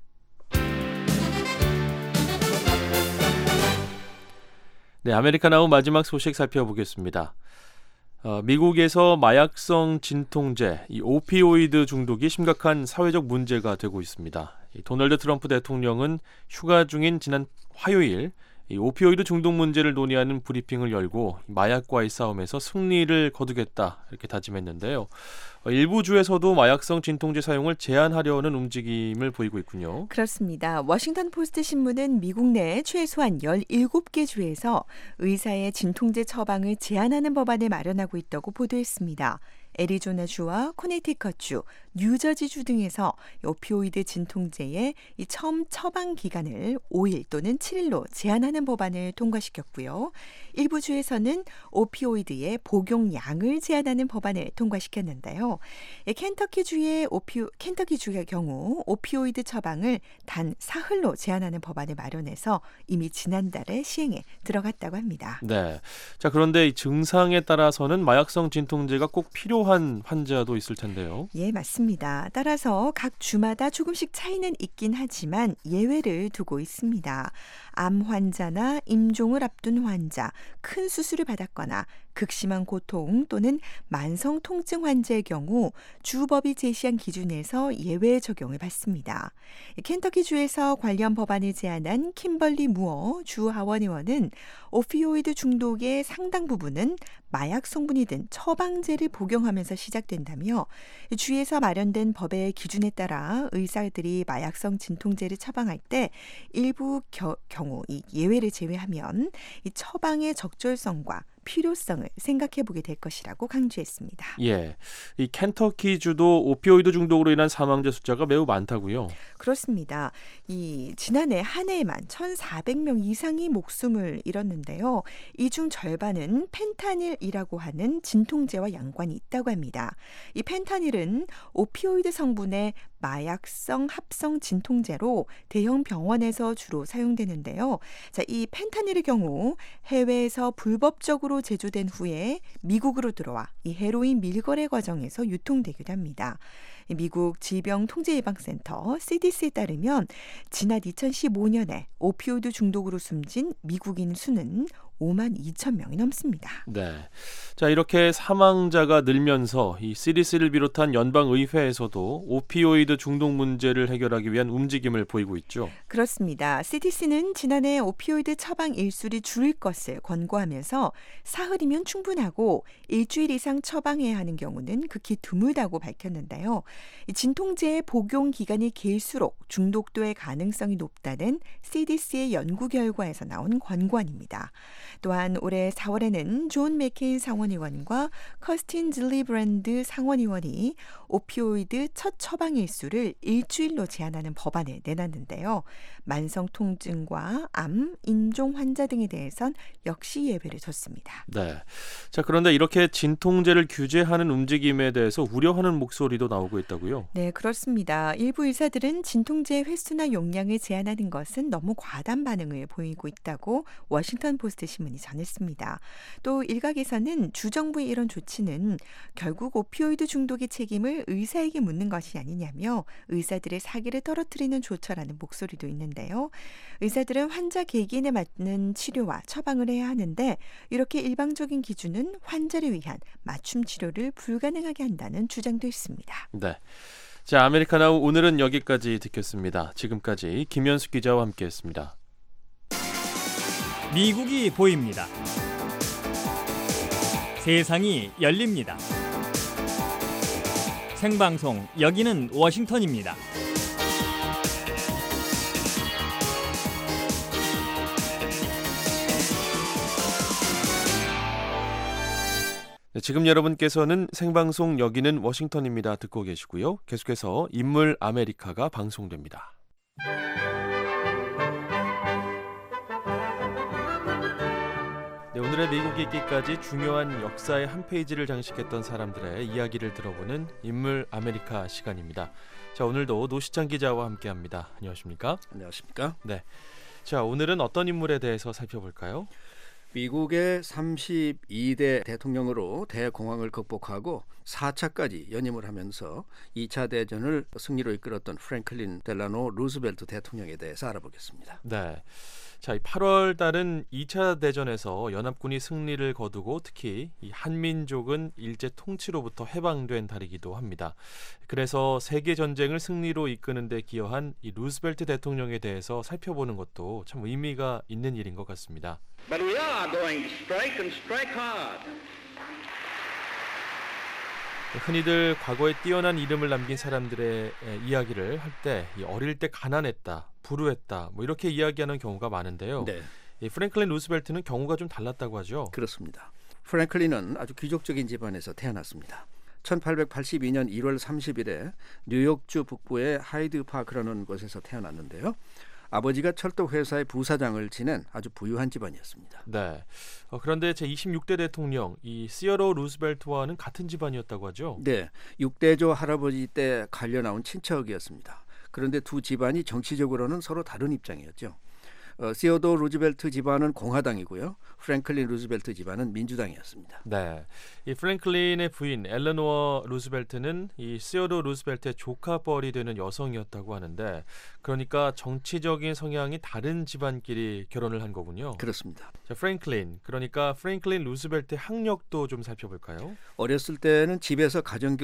네, 아메리카나우 마지막 소식 살펴보겠습니다. 어, 미국에서 마약성 진통제, 이 오피오이드 중독이 심각한 사회적 문제가 되고 있습니다. 이 도널드 트럼프 대통령은 휴가 중인 지난 화요일 이 오피오이드 중독 문제를 논의하는 브리핑을 열고 마약과의 싸움에서 승리를 거두겠다 이렇게 다짐했는데요. 어, 일부 주에서도 마약성 진통제 사용을 제한하려는 움직임을 보이고 있군요. 그렇습니다. 워싱턴 포스트 신문은 미국 내 최소한 열일곱 개 주에서 의사의 진통제 처방을 제한하는 법안을 마련하고 있다고 보도했습니다. 애리조나주와 코네티컷주, 뉴저지주 등에서 오피오이드 진통제의 이 처음 처방 기간을 오 일 또는 칠 일로 제한하는 법안을 통과시켰고요. 일부 주에서는 오피오이드의 복용량을 제한하는 법안을 통과시켰는데요. 켄터키주의 오피오, 켄터키주의 경우 오피오이드 처방을 단 사흘로 제한하는 법안을 마련해서 이미 지난달에 시행에 들어갔다고 합니다. 네, 자, 그런데 이 증상에 따라서는 마약성 진통제가 꼭 필요한 필요한 환자도 있을 텐데요. 예, 맞습니다. 따라서 각 주마다 조금씩 차이는 있긴 하지만 예외를 두고 있습니다. 암 환자나 임종을 앞둔 환자, 큰 수술을 받았거나 극심한 고통 또는 만성 통증 환자의 경우 주법이 제시한 기준에서 예외 적용을 받습니다. 켄터키주에서 관련 법안을 제안한 킴벌리 무어 주 하원 의원은 오피오이드 중독의 상당 부분은 마약 성분이 든 처방제를 복용하면서 시작된다며 주에서 마련된 법의 기준에 따라 의사들이 마약성 진통제를 처방할 때 일부 겨, 경우 이 예외를 제외하면 이 처방의 적절성과 필요성을 생각해 보게 될 것이라고 강조했습니다. 예, 이 켄터키주도 오피오이드 중독으로 인한 사망자 숫자가 매우 많다고요? 그렇습니다. 이 지난해 한 해에만 천사백 명 이상이 목숨을 잃었는데요. 이 중 절반은 펜타닐이라고 하는 진통제와 연관이 있다고 합니다. 이 펜타닐은 오피오이드 성분의 마약성 합성 진통제로 대형 병원에서 주로 사용되는데요. 자, 이 펜타닐의 경우 해외에서 불법적으로 제조된 후에 미국으로 들어와 이 헤로인 밀거래 과정에서 유통되기도 합니다. 미국 질병통제예방센터 씨디씨에 따르면 지난 이천십오 년에 오피오이드 중독으로 숨진 미국인 수는 오만 이천 명이 넘습니다. 네. 자, 이렇게 사망자가 늘면서 이 씨디씨를 비롯한 연방의회에서도 오피오이드 중독 문제를 해결하기 위한 움직임을 보이고 있죠. 그렇습니다. 씨디씨는 지난해 오피오이드 처방 일수를 줄일 것을 권고하면서 사흘이면 충분하고 일주일 이상 처방해야 하는 경우는 극히 드물다고 밝혔는데요. 진통제의 복용 기간이 길수록 중독도의 가능성이 높다는 씨디씨의 연구 결과에서 나온 권고안입니다. 또한 올해 사월에는 존 맥케인 상원의원과 커스틴 질리브랜드 상원의원이 오피오이드 첫 처방 일수를 일주일로 제한하는 법안을 내놨는데요. 만성 통증과 암, 임종 환자 등에 대해선 역시 예외를 줬습니다. 네. 자, 그런데 이렇게 진통제를 규제하는 움직임에 대해서 우려하는 목소리도 나오고 있다고요? 네, 그렇습니다. 일부 의사들은 진통제 횟수나 용량을 제한하는 것은 너무 과단 반응을 보이고 있다고 워싱턴 포스트 신문이 전했습니다. 또 일각에서는 주정부의 이런 조치는 결국 오피오이드 중독의 책임을 의사에게 묻는 것이 아니냐며 의사들의 사기를 떨어뜨리는 조처라는 목소리도 있는데요. 의사들은 환자 개개인에 맞는 치료와 처방을 해야 하는데 이렇게 일방적인 기준은 환자를 위한 맞춤 치료를 불가능하게 한다는 주장도 있습니다. 네. 자, 아메리카나우 오늘은 여기까지 듣겠습니다. 지금까지 김현숙 기자와 함께했습니다. 미국이 보입니다. 세상이 열립니다. 생방송 여기는 워싱턴입니다. 네, 지금 여러분께서는 생방송 여기는 워싱턴입니다 듣고 계시고요. 계속해서 인물 아메리카가 방송됩니다. 네, 오늘의 미국 읽기까지 중요한 역사의 한 페이지를 장식했던 사람들의 이야기를 들어보는 인물 아메리카 시간입니다. 자, 오늘도 노시찬 기자와 함께합니다. 안녕하십니까? 안녕하십니까? 네. 자, 오늘은 어떤 인물에 대해서 살펴볼까요? 미국의 삼십이 대 대통령으로 대공황을 극복하고 사 차까지 연임을 하면서 이 차 대전을 승리로 이끌었던 프랭클린 델라노 루스벨트 대통령에 대해서 알아보겠습니다. 네. 자, 이 팔월 달은 이 차 대전에서 연합군이 승리를 거두고 특히 이 한민족은 일제 통치로부터 해방된 달이기도 합니다. 그래서 세계 전쟁을 승리로 이끄는 데 기여한 이 루스벨트 대통령에 대해서 살펴보는 것도 참 의미가 있는 일인 것 같습니다. But we are going to strike and strike hard. 흔히들 과거에 뛰어난 이름을 남긴 사람들의 이야기를 할 때 어릴 때 가난했다, 불우했다 뭐 이렇게 이야기하는 경우가 많은데요. 네. 이 프랭클린 루스벨트는 경우가 좀 달랐다고 하죠. 그렇습니다. 프랭클린은 아주 귀족적인 집안에서 태어났습니다. 천팔백팔십이 년 일월 삼십일에 뉴욕주 북부의 하이드 파크라는 곳에서 태어났는데요. 아버지가 철도 회사의 부사장을 지낸 아주 부유한 집안이었습니다. 네. 어, 그런데 제이십육 대 대통령 이 시어로 루스벨트와는 같은 집안이었다고 하죠? 네. 육 대조 할아버지 때 갈려 나온 친척이었습니다. 그런데 두 집안이 정치적으로는 서로 다른 입장이었죠. 어, 시어도 루즈벨트 집안은 공화당이고요. 프랭클린 루즈벨트 집안은 민주당이었습니다. 네, 이 프랭클린의 부인 엘레노어 루즈벨트는 이 시어도 루즈벨트의 조카뻘이 되는 여성이었다고 하는데, 그러니까 정치적인 성향이 다른 집안끼리 결혼을 한 거군요. 그렇습니다. 자, 프랭클린, 그러니까 프랭클린 루즈벨트의 학력도 좀 살펴볼까요? 어렸을 때는 집에서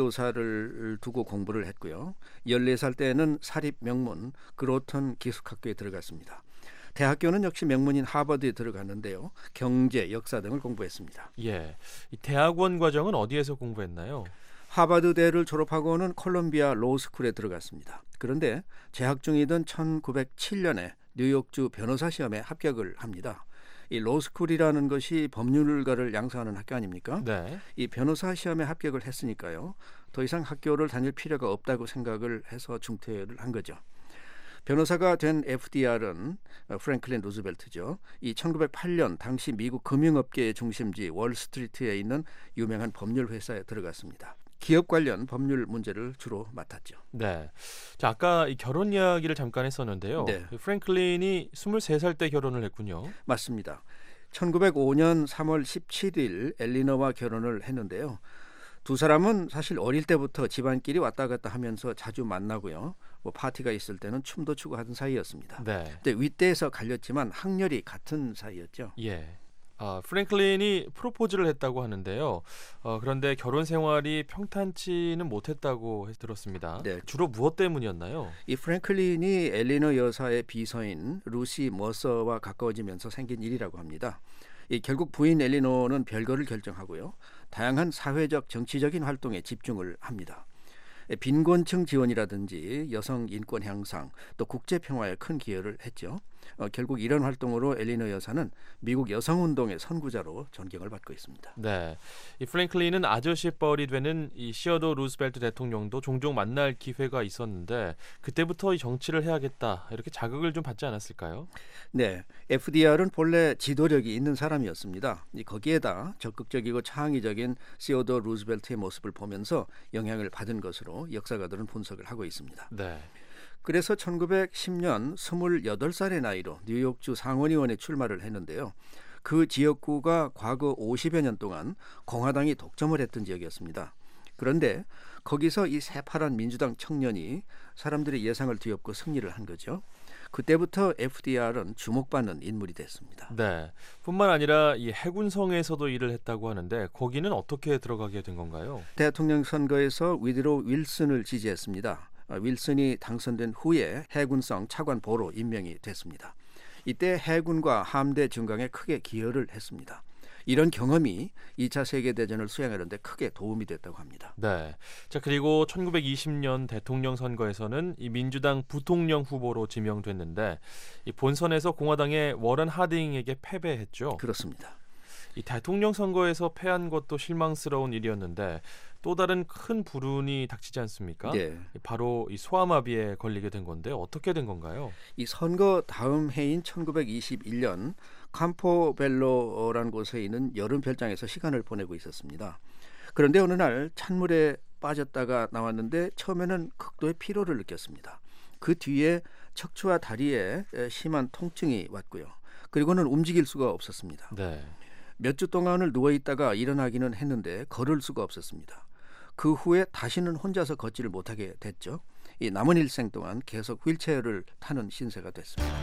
가정교사를 두고 공부를 했고요. 열네 살 때는 사립 명문 그로턴 기숙학교에 들어갔습니다. 대학교는 역시 명문인 하버드에 들어갔는데요. 경제, 역사 등을 공부했습니다. 예, 이 대학원 과정은 어디에서 공부했나요? 하버드대를 졸업하고는 콜롬비아 로스쿨에 들어갔습니다. 그런데 재학 중이던 천구백칠 년에 뉴욕주 변호사 시험에 합격을 합니다. 이 로스쿨이라는 것이 법률가를 양성하는 학교 아닙니까? 네. 이 변호사 시험에 합격을 했으니까요. 더 이상 학교를 다닐 필요가 없다고 생각을 해서 중퇴를 한 거죠. 변호사가 된 에프디알은 프랭클린 루즈벨트죠. 이 천구백팔 년 당시 미국 금융업계의 중심지 월스트리트에 있는 유명한 법률 회사에 들어갔습니다. 기업 관련 법률 문제를 주로 맡았죠. 네. 자, 아까 이 결혼 이야기를 잠깐 했었는데요. 네. 프랭클린이 스물세 살 때 결혼을 했군요. 맞습니다. 천구백오 년 삼월 십칠일 엘리너와 결혼을 했는데요. 두 사람은 사실 어릴 때부터 집안끼리 왔다 갔다 하면서 자주 만나고요. 뭐 파티가 있을 때는 춤도 추고 하던 사이였습니다. 네. 근데 윗대에서 갈렸지만 학렬이 같은 사이였죠. 예. 아, 프랭클린이 프로포즈를 했다고 하는데요. 어, 그런데 결혼 생활이 평탄치는 못했다고 들었습니다. 네. 주로 무엇 때문이었나요? 이 프랭클린이 엘리너 여사의 비서인 루시 머서와 가까워지면서 생긴 일이라고 합니다. 이 결국 부인 엘리노는 별거를 결정하고요. 다양한 사회적 정치적인 활동에 집중을 합니다. 빈곤층 지원이라든지 여성 인권 향상, 또 국제 평화에 큰 기여를 했죠. 어, 결국 이런 활동으로 엘리너 여사는 미국 여성운동의 선구자로 존경을 받고 있습니다. 네, 이 프랭클린은 아저씨 뻘이 되는 이 시어도 루즈벨트 대통령도 종종 만날 기회가 있었는데 그때부터 이 정치를 해야겠다 이렇게 자극을 좀 받지 않았을까요? 네, 에프디알은 본래 지도력이 있는 사람이었습니다. 거기에다 적극적이고 창의적인 시어도 루즈벨트의 모습을 보면서 영향을 받은 것으로 역사가들은 분석을 하고 있습니다. 네. 그래서 천구백십 년 스물여덟 살의 나이로 뉴욕주 상원의원에 출마를 했는데요. 그 지역구가 과거 오십여 년 동안 공화당이 독점을 했던 지역이었습니다. 그런데 거기서 이 새파란 민주당 청년이 사람들의 예상을 뒤엎고 승리를 한 거죠. 그때부터 에프디알은 주목받는 인물이 됐습니다. 네, 뿐만 아니라 이 해군성에서도 일을 했다고 하는데 거기는 어떻게 들어가게 된 건가요? 대통령 선거에서 위드로 윌슨을 지지했습니다. 윌슨이 당선된 후에 해군성 차관보로 임명이 됐습니다. 이때 해군과 함대 증강에 크게 기여를 했습니다. 이런 경험이 이 차 세계대전을 수행하는 데 크게 도움이 됐다고 합니다. 네. 자, 그리고 천구백이십 년 대통령 선거에서는 이 민주당 부통령 후보로 지명됐는데 이 본선에서 공화당의 워런 하딩에게 패배했죠. 그렇습니다. 이 대통령 선거에서 패한 것도 실망스러운 일이었는데 또 다른 큰 불운이 닥치지 않습니까? 네. 바로 이 소아마비에 걸리게 된 건데 어떻게 된 건가요? 이 선거 다음 해인 천구백이십일 년 캄포벨로라는 곳에 있는 여름 별장에서 시간을 보내고 있었습니다. 그런데 어느 날 찬물에 빠졌다가 나왔는데 처음에는 극도의 피로를 느꼈습니다. 그 뒤에 척추와 다리에 심한 통증이 왔고요. 그리고는 움직일 수가 없었습니다. 네. 몇 주 동안을 누워있다가 일어나기는 했는데 걸을 수가 없었습니다. 그 후에 다시는 혼자서 걷지를 못하게 됐죠. 이 남은 일생 동안 계속 휠체어를 타는 신세가 됐습니다.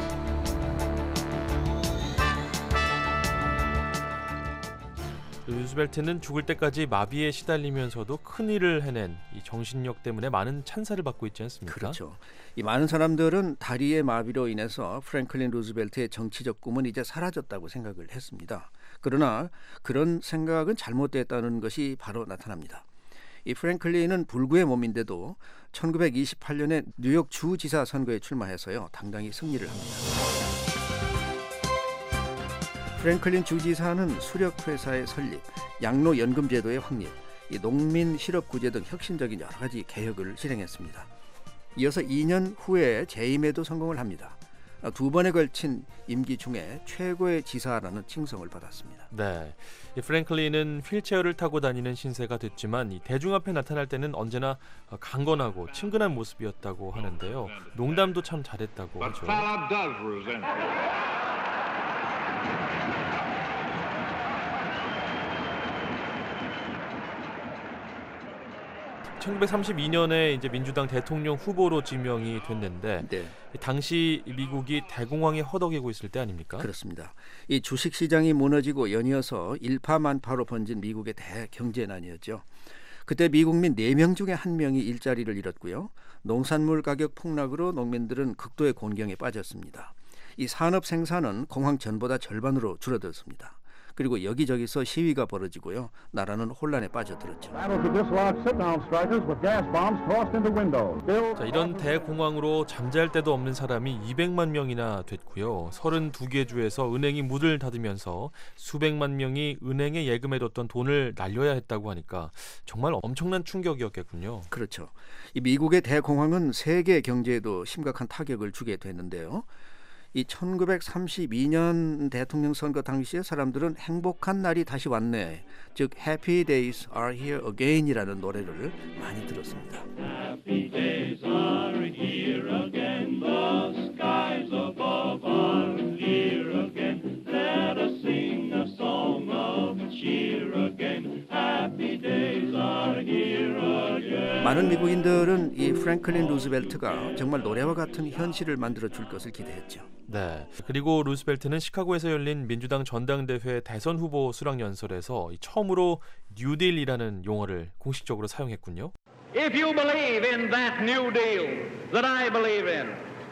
루즈벨트는 죽을 때까지 마비에 시달리면서도 큰 일을 해낸 이 정신력 때문에 많은 찬사를 받고 있지 않습니까? 그렇죠. 이 많은 사람들은 다리의 마비로 인해서 프랭클린 루즈벨트의 정치적 꿈은 이제 사라졌다고 생각을 했습니다. 그러나 그런 생각은 잘못됐다는 것이 바로 나타납니다. 이 프랭클린은 불구의 몸인데도 천구백이십팔 년에 뉴욕 주지사 선거에 출마해서요 당당히 승리를 합니다. 프랭클린 주지사는 수력회사의 설립, 양로연금제도의 확립, 이 농민 실업구제 등 혁신적인 여러 가지 개혁을 실행했습니다. 이어서 이 년 후에 재임에도 성공을 합니다. 두 번에 걸친 임기 중에 최고의 지사라는 칭송을 받았습니다. 네, 이 프랭클린은 휠체어를 타고 다니는 신세가 됐지만 이 대중 앞에 나타날 때는 언제나 강건하고 친근한 모습이었다고 하는데요. 농담도 참 잘했다고 하죠. 천구백삼십이 년에 이제 민주당 대통령 후보로 지명이 됐는데 네. 당시 미국이 대공황에 허덕이고 있을 때 아닙니까? 그렇습니다. 이 주식 시장이 무너지고 연이어서 일파만파로 번진 미국의 대경제난이었죠. 그때 미국민 네 명 중에 한 명이 일자리를 잃었고요. 농산물 가격 폭락으로 농민들은 극도의 곤경에 빠졌습니다. 이 산업 생산은 공황 전보다 절반으로 줄어들었습니다. 그리고 여기저기서 시위가 벌어지고요. 나라는 혼란에 빠져들었죠. 자, 이런 대공황으로 잠잘 데도 없는 사람이 이백만 명이나 됐고요. 서른두 개 주에서 은행이 문을 닫으면서 수백만 명이 은행에 예금해뒀던 돈을 날려야 했다고 하니까 정말 엄청난 충격이었겠군요. 그렇죠. 이 미국의 대공황은 세계 경제에도 심각한 타격을 주게 됐는데요. 이 천구백삼십이 년 대통령 선거 당시에 사람들은 행복한 날이 다시 왔네, 즉 Happy Days Are Here Again이라는 노래를 많이 들었습니다. Happy days are here again. The skies above are clear again. Let us sing a song of cheer again. Happy days are here again. 많은 미국인들은 이 프랭클린 루즈벨트가 정말 노래와 같은 현실을 만들어 줄 것을 기대했죠. 네. 그리고 루스벨트는 시카고에서 열린 민주당 전당대회 대선 후보 수락 연설에서 처음으로 뉴딜이라는 용어를 공식적으로 사용했군요. If you believe in that New Deal that I believe in,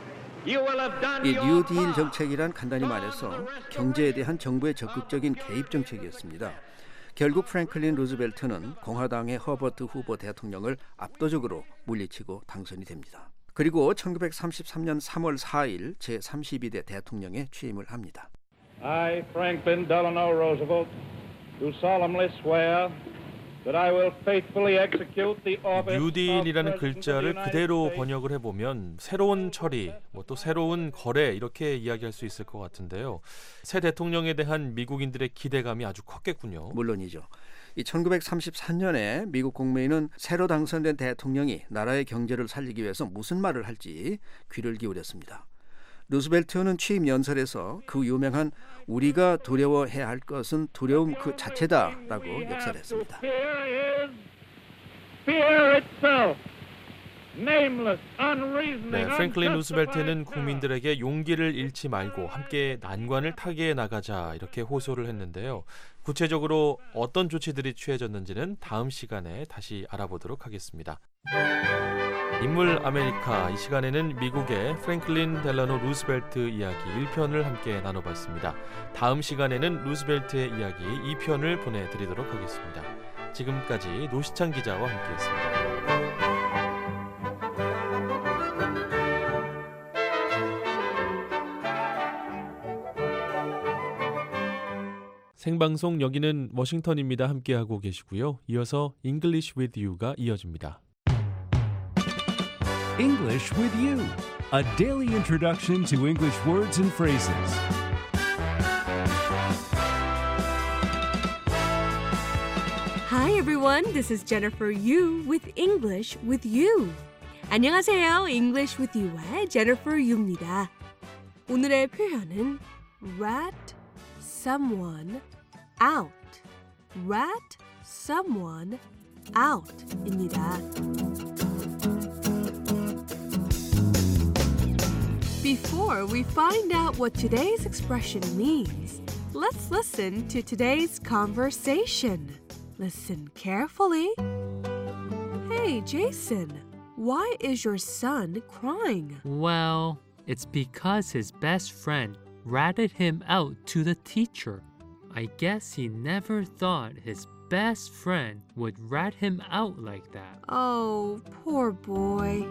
you will have done 이 your 뉴딜 part. 정책이란 간단히 말해서 경제에 대한 정부의 적극적인 개입 정책이었습니다. 결국 프랭클린 루즈벨트는 공화당의 허버트 후보 대통령을 압도적으로 물리치고 당선이 됩니다. 그리고 천구백삼십삼 년 삼월 사일 제삼십이 대 대통령에 취임을 합니다. I, Franklin Delano Roosevelt, do solemnly swear that I will faithfully execute the office of 뉴딜이라는 President of the 글자를 United 그대로 States. 번역을 해보면 새로운 처리, 뭐 또 새로운 거래 이렇게 이야기할 수 있을 것 같은데요. 새 대통령에 대한 미국인들의 기대감이 아주 컸겠군요. 물론이죠. 이 천구백삼십사 년에 미국 국민은 새로 당선된 대통령이 나라의 경제를 살리기 위해서 무슨 말을 할지 귀를 기울였습니다. 루스벨트는 취임 연설에서 그 유명한 우리가 두려워해야 할 것은 두려움 그 자체다라고 역설했습니다. Fear is fear itself. Nameless, unreasoning, 네, 프랭클린 unjustified 루스벨트는 fear. 국민들에게 용기를 잃지 말고 함께 난관을 타개해 나가자 이렇게 호소를 했는데요. 구체적으로 어떤 조치들이 취해졌는지는 다음 시간에 다시 알아보도록 하겠습니다. 인물 아메리카, 이 시간에는 미국의 프랭클린 델라노 루스벨트 이야기 일 편을 함께 나눠봤습니다. 다음 시간에는 루스벨트의 이야기 이 편을 보내드리도록 하겠습니다. 지금까지 노시창 기자와 함께했습니다. 생방송 여기는 워싱턴입니다. 함께하고 계시고요. 이어서 English with You가 이어집니다. English with You, a daily introduction to English words and phrases. Hi everyone, this is Jennifer Yu with English with You. 안녕하세요, English with You의 Jennifer Yu입니다. 오늘의 표현은 rat someone out. rat someone out입니다. Before we find out what today's expression means, let's listen to today's conversation. Listen carefully. Hey, Jason, why is your son crying? Well, it's because his best friend ratted him out to the teacher. I guess he never thought his best friend would rat him out like that. Oh, poor boy.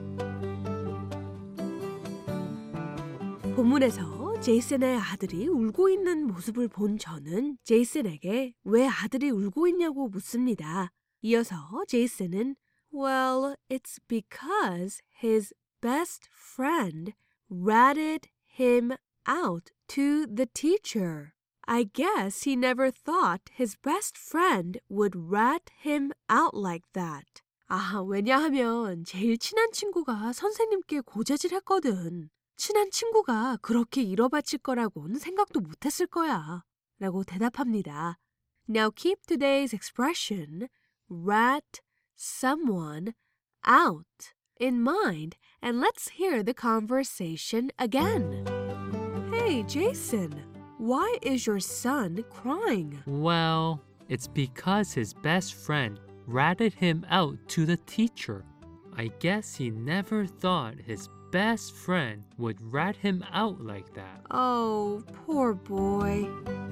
본문에서 제이슨의 아들이 울고 있는 모습을 본 저는 제이슨에게 왜 아들이 울고 있냐고 묻습니다. 이어서 제이슨은 Well, it's because his best friend ratted him out to the teacher. I guess he never thought his best friend would rat him out like that. 아, 왜냐하면 제일 친한 친구가 선생님께 고자질했거든. 친한 친구가 그렇게 일어바칠 거라고는 생각도 못했을 거야. 라고 대답합니다. Now keep today's expression, rat someone out, in mind, and let's hear the conversation again. Hey, Jason, why is your son crying? Well, it's because his best friend ratted him out to the teacher. I guess he never thought his best friend would rat him out like that. Oh, poor boy.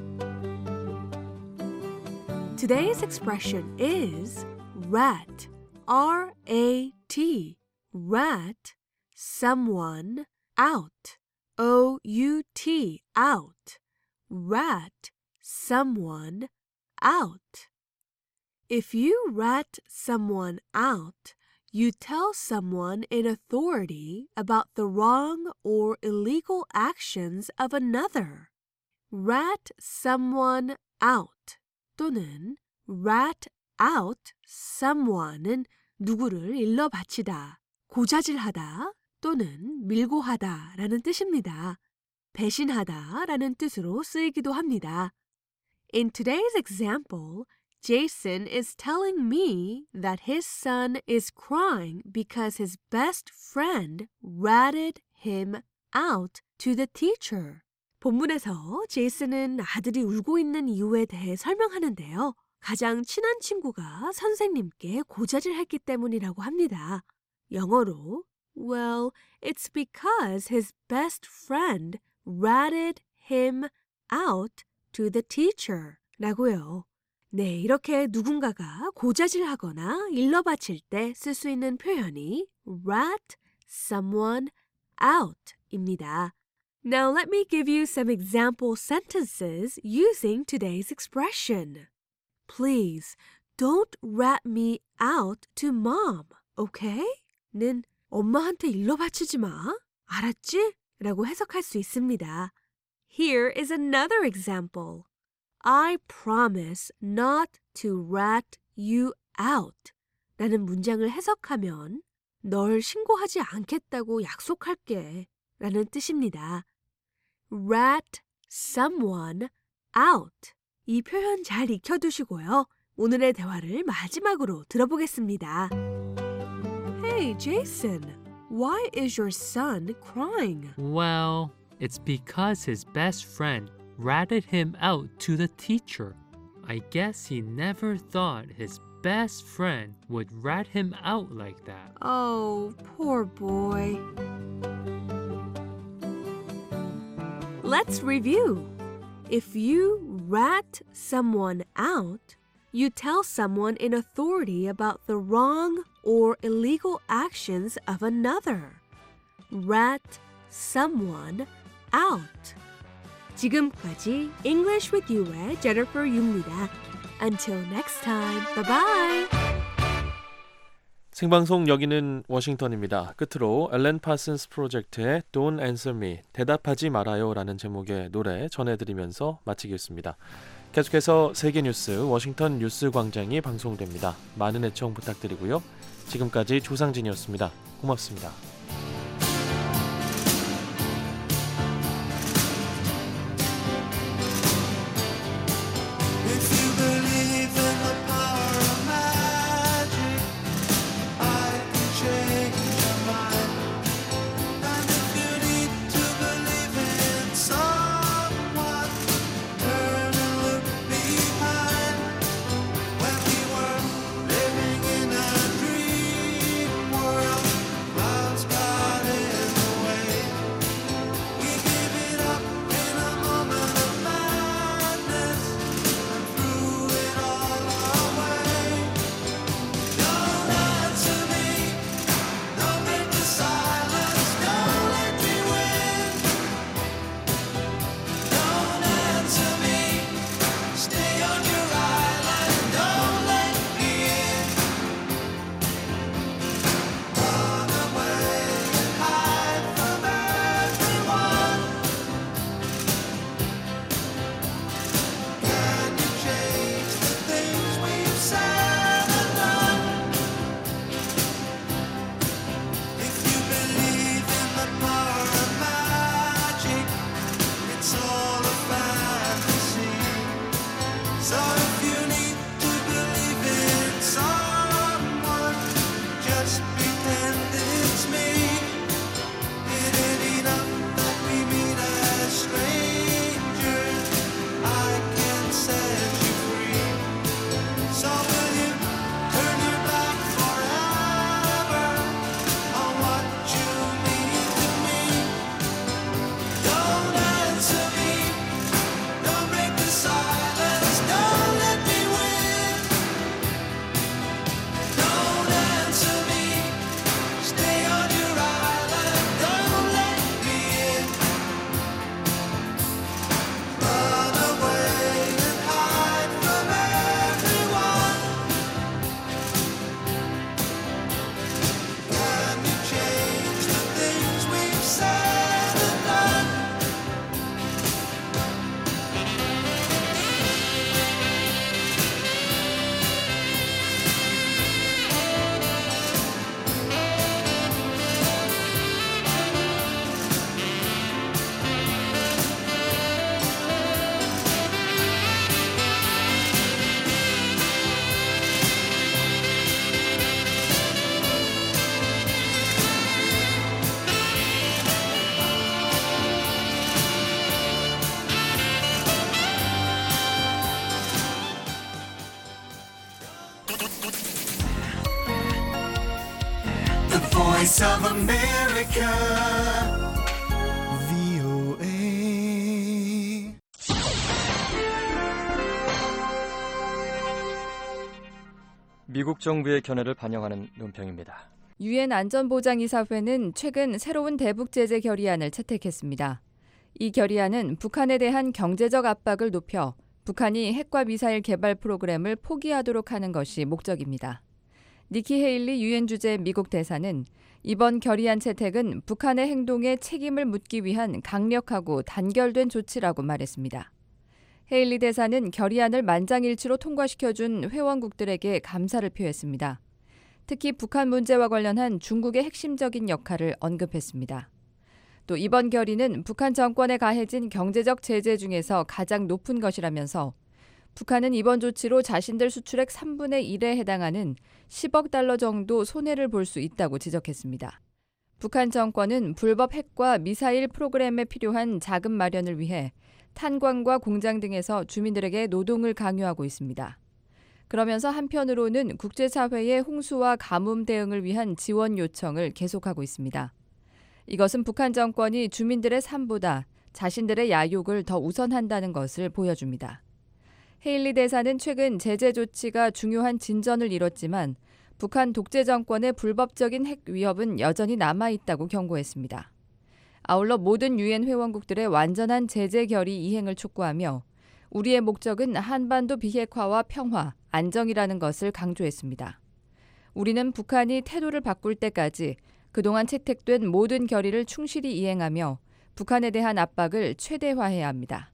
Today's expression is rat, R A T, rat someone out, O U T, out, rat someone out. If you rat someone out, you tell someone in authority about the wrong or illegal actions of another. Rat someone out 또는 rat out someone은 누구를 일러바치다, 고자질하다 또는 밀고 하다라는 뜻입니다. 배신하다라는 뜻으로 쓰이기도 합니다. In today's example, Jason is telling me that his son is crying because his best friend ratted him out to the teacher. 본문에서 제이슨은 아들이 울고 있는 이유에 대해 설명하는데요. 가장 친한 친구가 선생님께 고자질했기 때문이라고 합니다. 영어로 Well, it's because his best friend ratted him out to the teacher 라고요. 네, 이렇게 누군가가 고자질하거나 일러바칠 때 쓸 수 있는 표현이 rat someone out 입니다. Now let me give you some example sentences using today's expression. Please, don't rat me out to mom, okay? 는 엄마한테 일러바치지 마, 알았지? 라고 해석할 수 있습니다. Here is another example. I promise not to rat you out 라는 문장을 해석하면 널 신고하지 않겠다고 약속할게 라는 뜻입니다. rat someone out 이 표현 잘 익혀두시고요. 오늘의 대화를 마지막으로 들어보겠습니다. Hey, Jason, why is your son crying? Well, it's because his best friend ratted him out to the teacher. I guess he never thought his best friend would rat him out like that. Oh, poor boy. Let's review. If you rat someone out, you tell someone in authority about the wrong or illegal actions of another. Rat someone out. 지금까지 English with You의 Jennifer Yu입니다. Until next time, bye-bye. 생방송 여기는 워싱턴입니다. 끝으로 앨런 파슨스 프로젝트의 Don't Answer Me, 대답하지 말아요 라는 제목의 노래 전해드리면서 마치겠습니다. 계속해서 세계뉴스 워싱턴 뉴스광장이 방송됩니다. 많은 애청 부탁드리고요. 지금까지 조상진이었습니다. 고맙습니다. Living in a dream world, clouds The Voice of America, 브이오에이. 미국 정부의 견해를 반영하는 논평입니다. 유엔 안전보장이사회는 최근 새로운 대북 제재 결의안을 채택했습니다. 이 결의안은 북한에 대한 경제적 압박을 높여 북한이 핵과 미사일 개발 프로그램을 포기하도록 하는 것이 목적입니다. 니키 헤일리 유엔 주재 미국 대사는 이번 결의안 채택은 북한의 행동에 책임을 묻기 위한 강력하고 단결된 조치라고 말했습니다. 헤일리 대사는 결의안을 만장일치로 통과시켜준 회원국들에게 감사를 표했습니다. 특히 북한 문제와 관련한 중국의 핵심적인 역할을 언급했습니다. 또 이번 결의는 북한 정권에 가해진 경제적 제재 중에서 가장 높은 것이라면서 북한은 이번 조치로 자신들 수출액 삼분의 일에 해당하는 십억 달러 정도 손해를 볼 수 있다고 지적했습니다. 북한 정권은 불법 핵과 미사일 프로그램에 필요한 자금 마련을 위해 탄광과 공장 등에서 주민들에게 노동을 강요하고 있습니다. 그러면서 한편으로는 국제사회의 홍수와 가뭄 대응을 위한 지원 요청을 계속하고 있습니다. 이것은 북한 정권이 주민들의 삶보다 자신들의 야욕을 더 우선한다는 것을 보여줍니다. 헤일리 대사는 최근 제재 조치가 중요한 진전을 이뤘지만 북한 독재 정권의 불법적인 핵 위협은 여전히 남아있다고 경고했습니다. 아울러 모든 유엔 회원국들의 완전한 제재 결의 이행을 촉구하며 우리의 목적은 한반도 비핵화와 평화, 안정이라는 것을 강조했습니다. 우리는 북한이 태도를 바꿀 때까지 그동안 채택된 모든 결의를 충실히 이행하며 북한에 대한 압박을 최대화해야 합니다.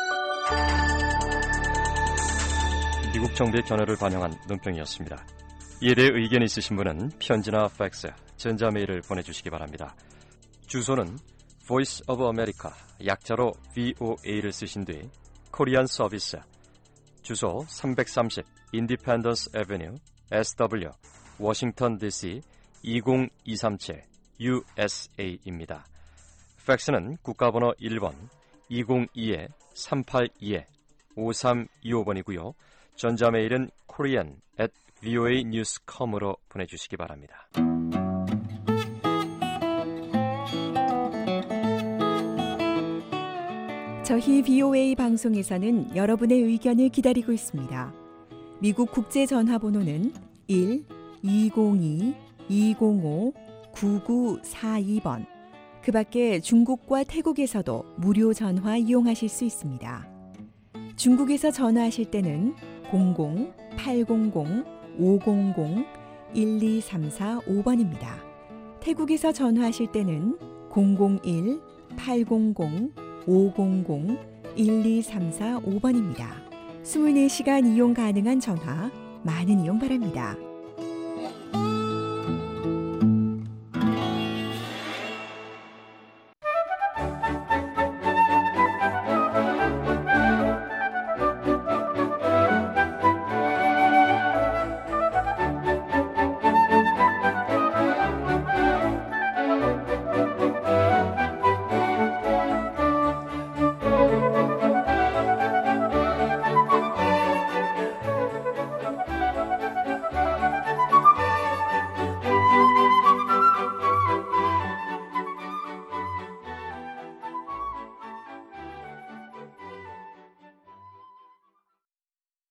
미국 정부의 견해를 반영한 논평이었습니다. 이에 대해 의견이 있으신 분은 편지나 팩스, 전자메일을 보내주시기 바랍니다. 주소는 Voice of America, 약자로 브이오에이를 쓰신 뒤 코리안 서비스, 주소 삼백삼십 Independence Avenue, 에스더블유, 워싱턴 디씨 이공이삼칠 유에스에이입니다. 팩스는 국가번호 일 번 이공이 삼팔이 오삼이오 번이고요. 전자메일은 korean at 브이오에이 뉴스 닷컴으로 보내주시기 바랍니다. 저희 브이오에이 방송에서는 여러분의 의견을 기다리고 있습니다. 미국 국제전화번호는 일 이공이 이공오 구구사이 번. 그 밖에 중국과 태국에서도 무료 전화 이용하실 수 있습니다. 중국에서 전화하실 때는 공공 팔공공 오공공 일이삼사오 번입니다. 태국에서 전화하실 때는 공공일 팔공공 오공공 일이삼사오 번입니다. 이십사 시간 이용 가능한 전화 많은 이용 바랍니다.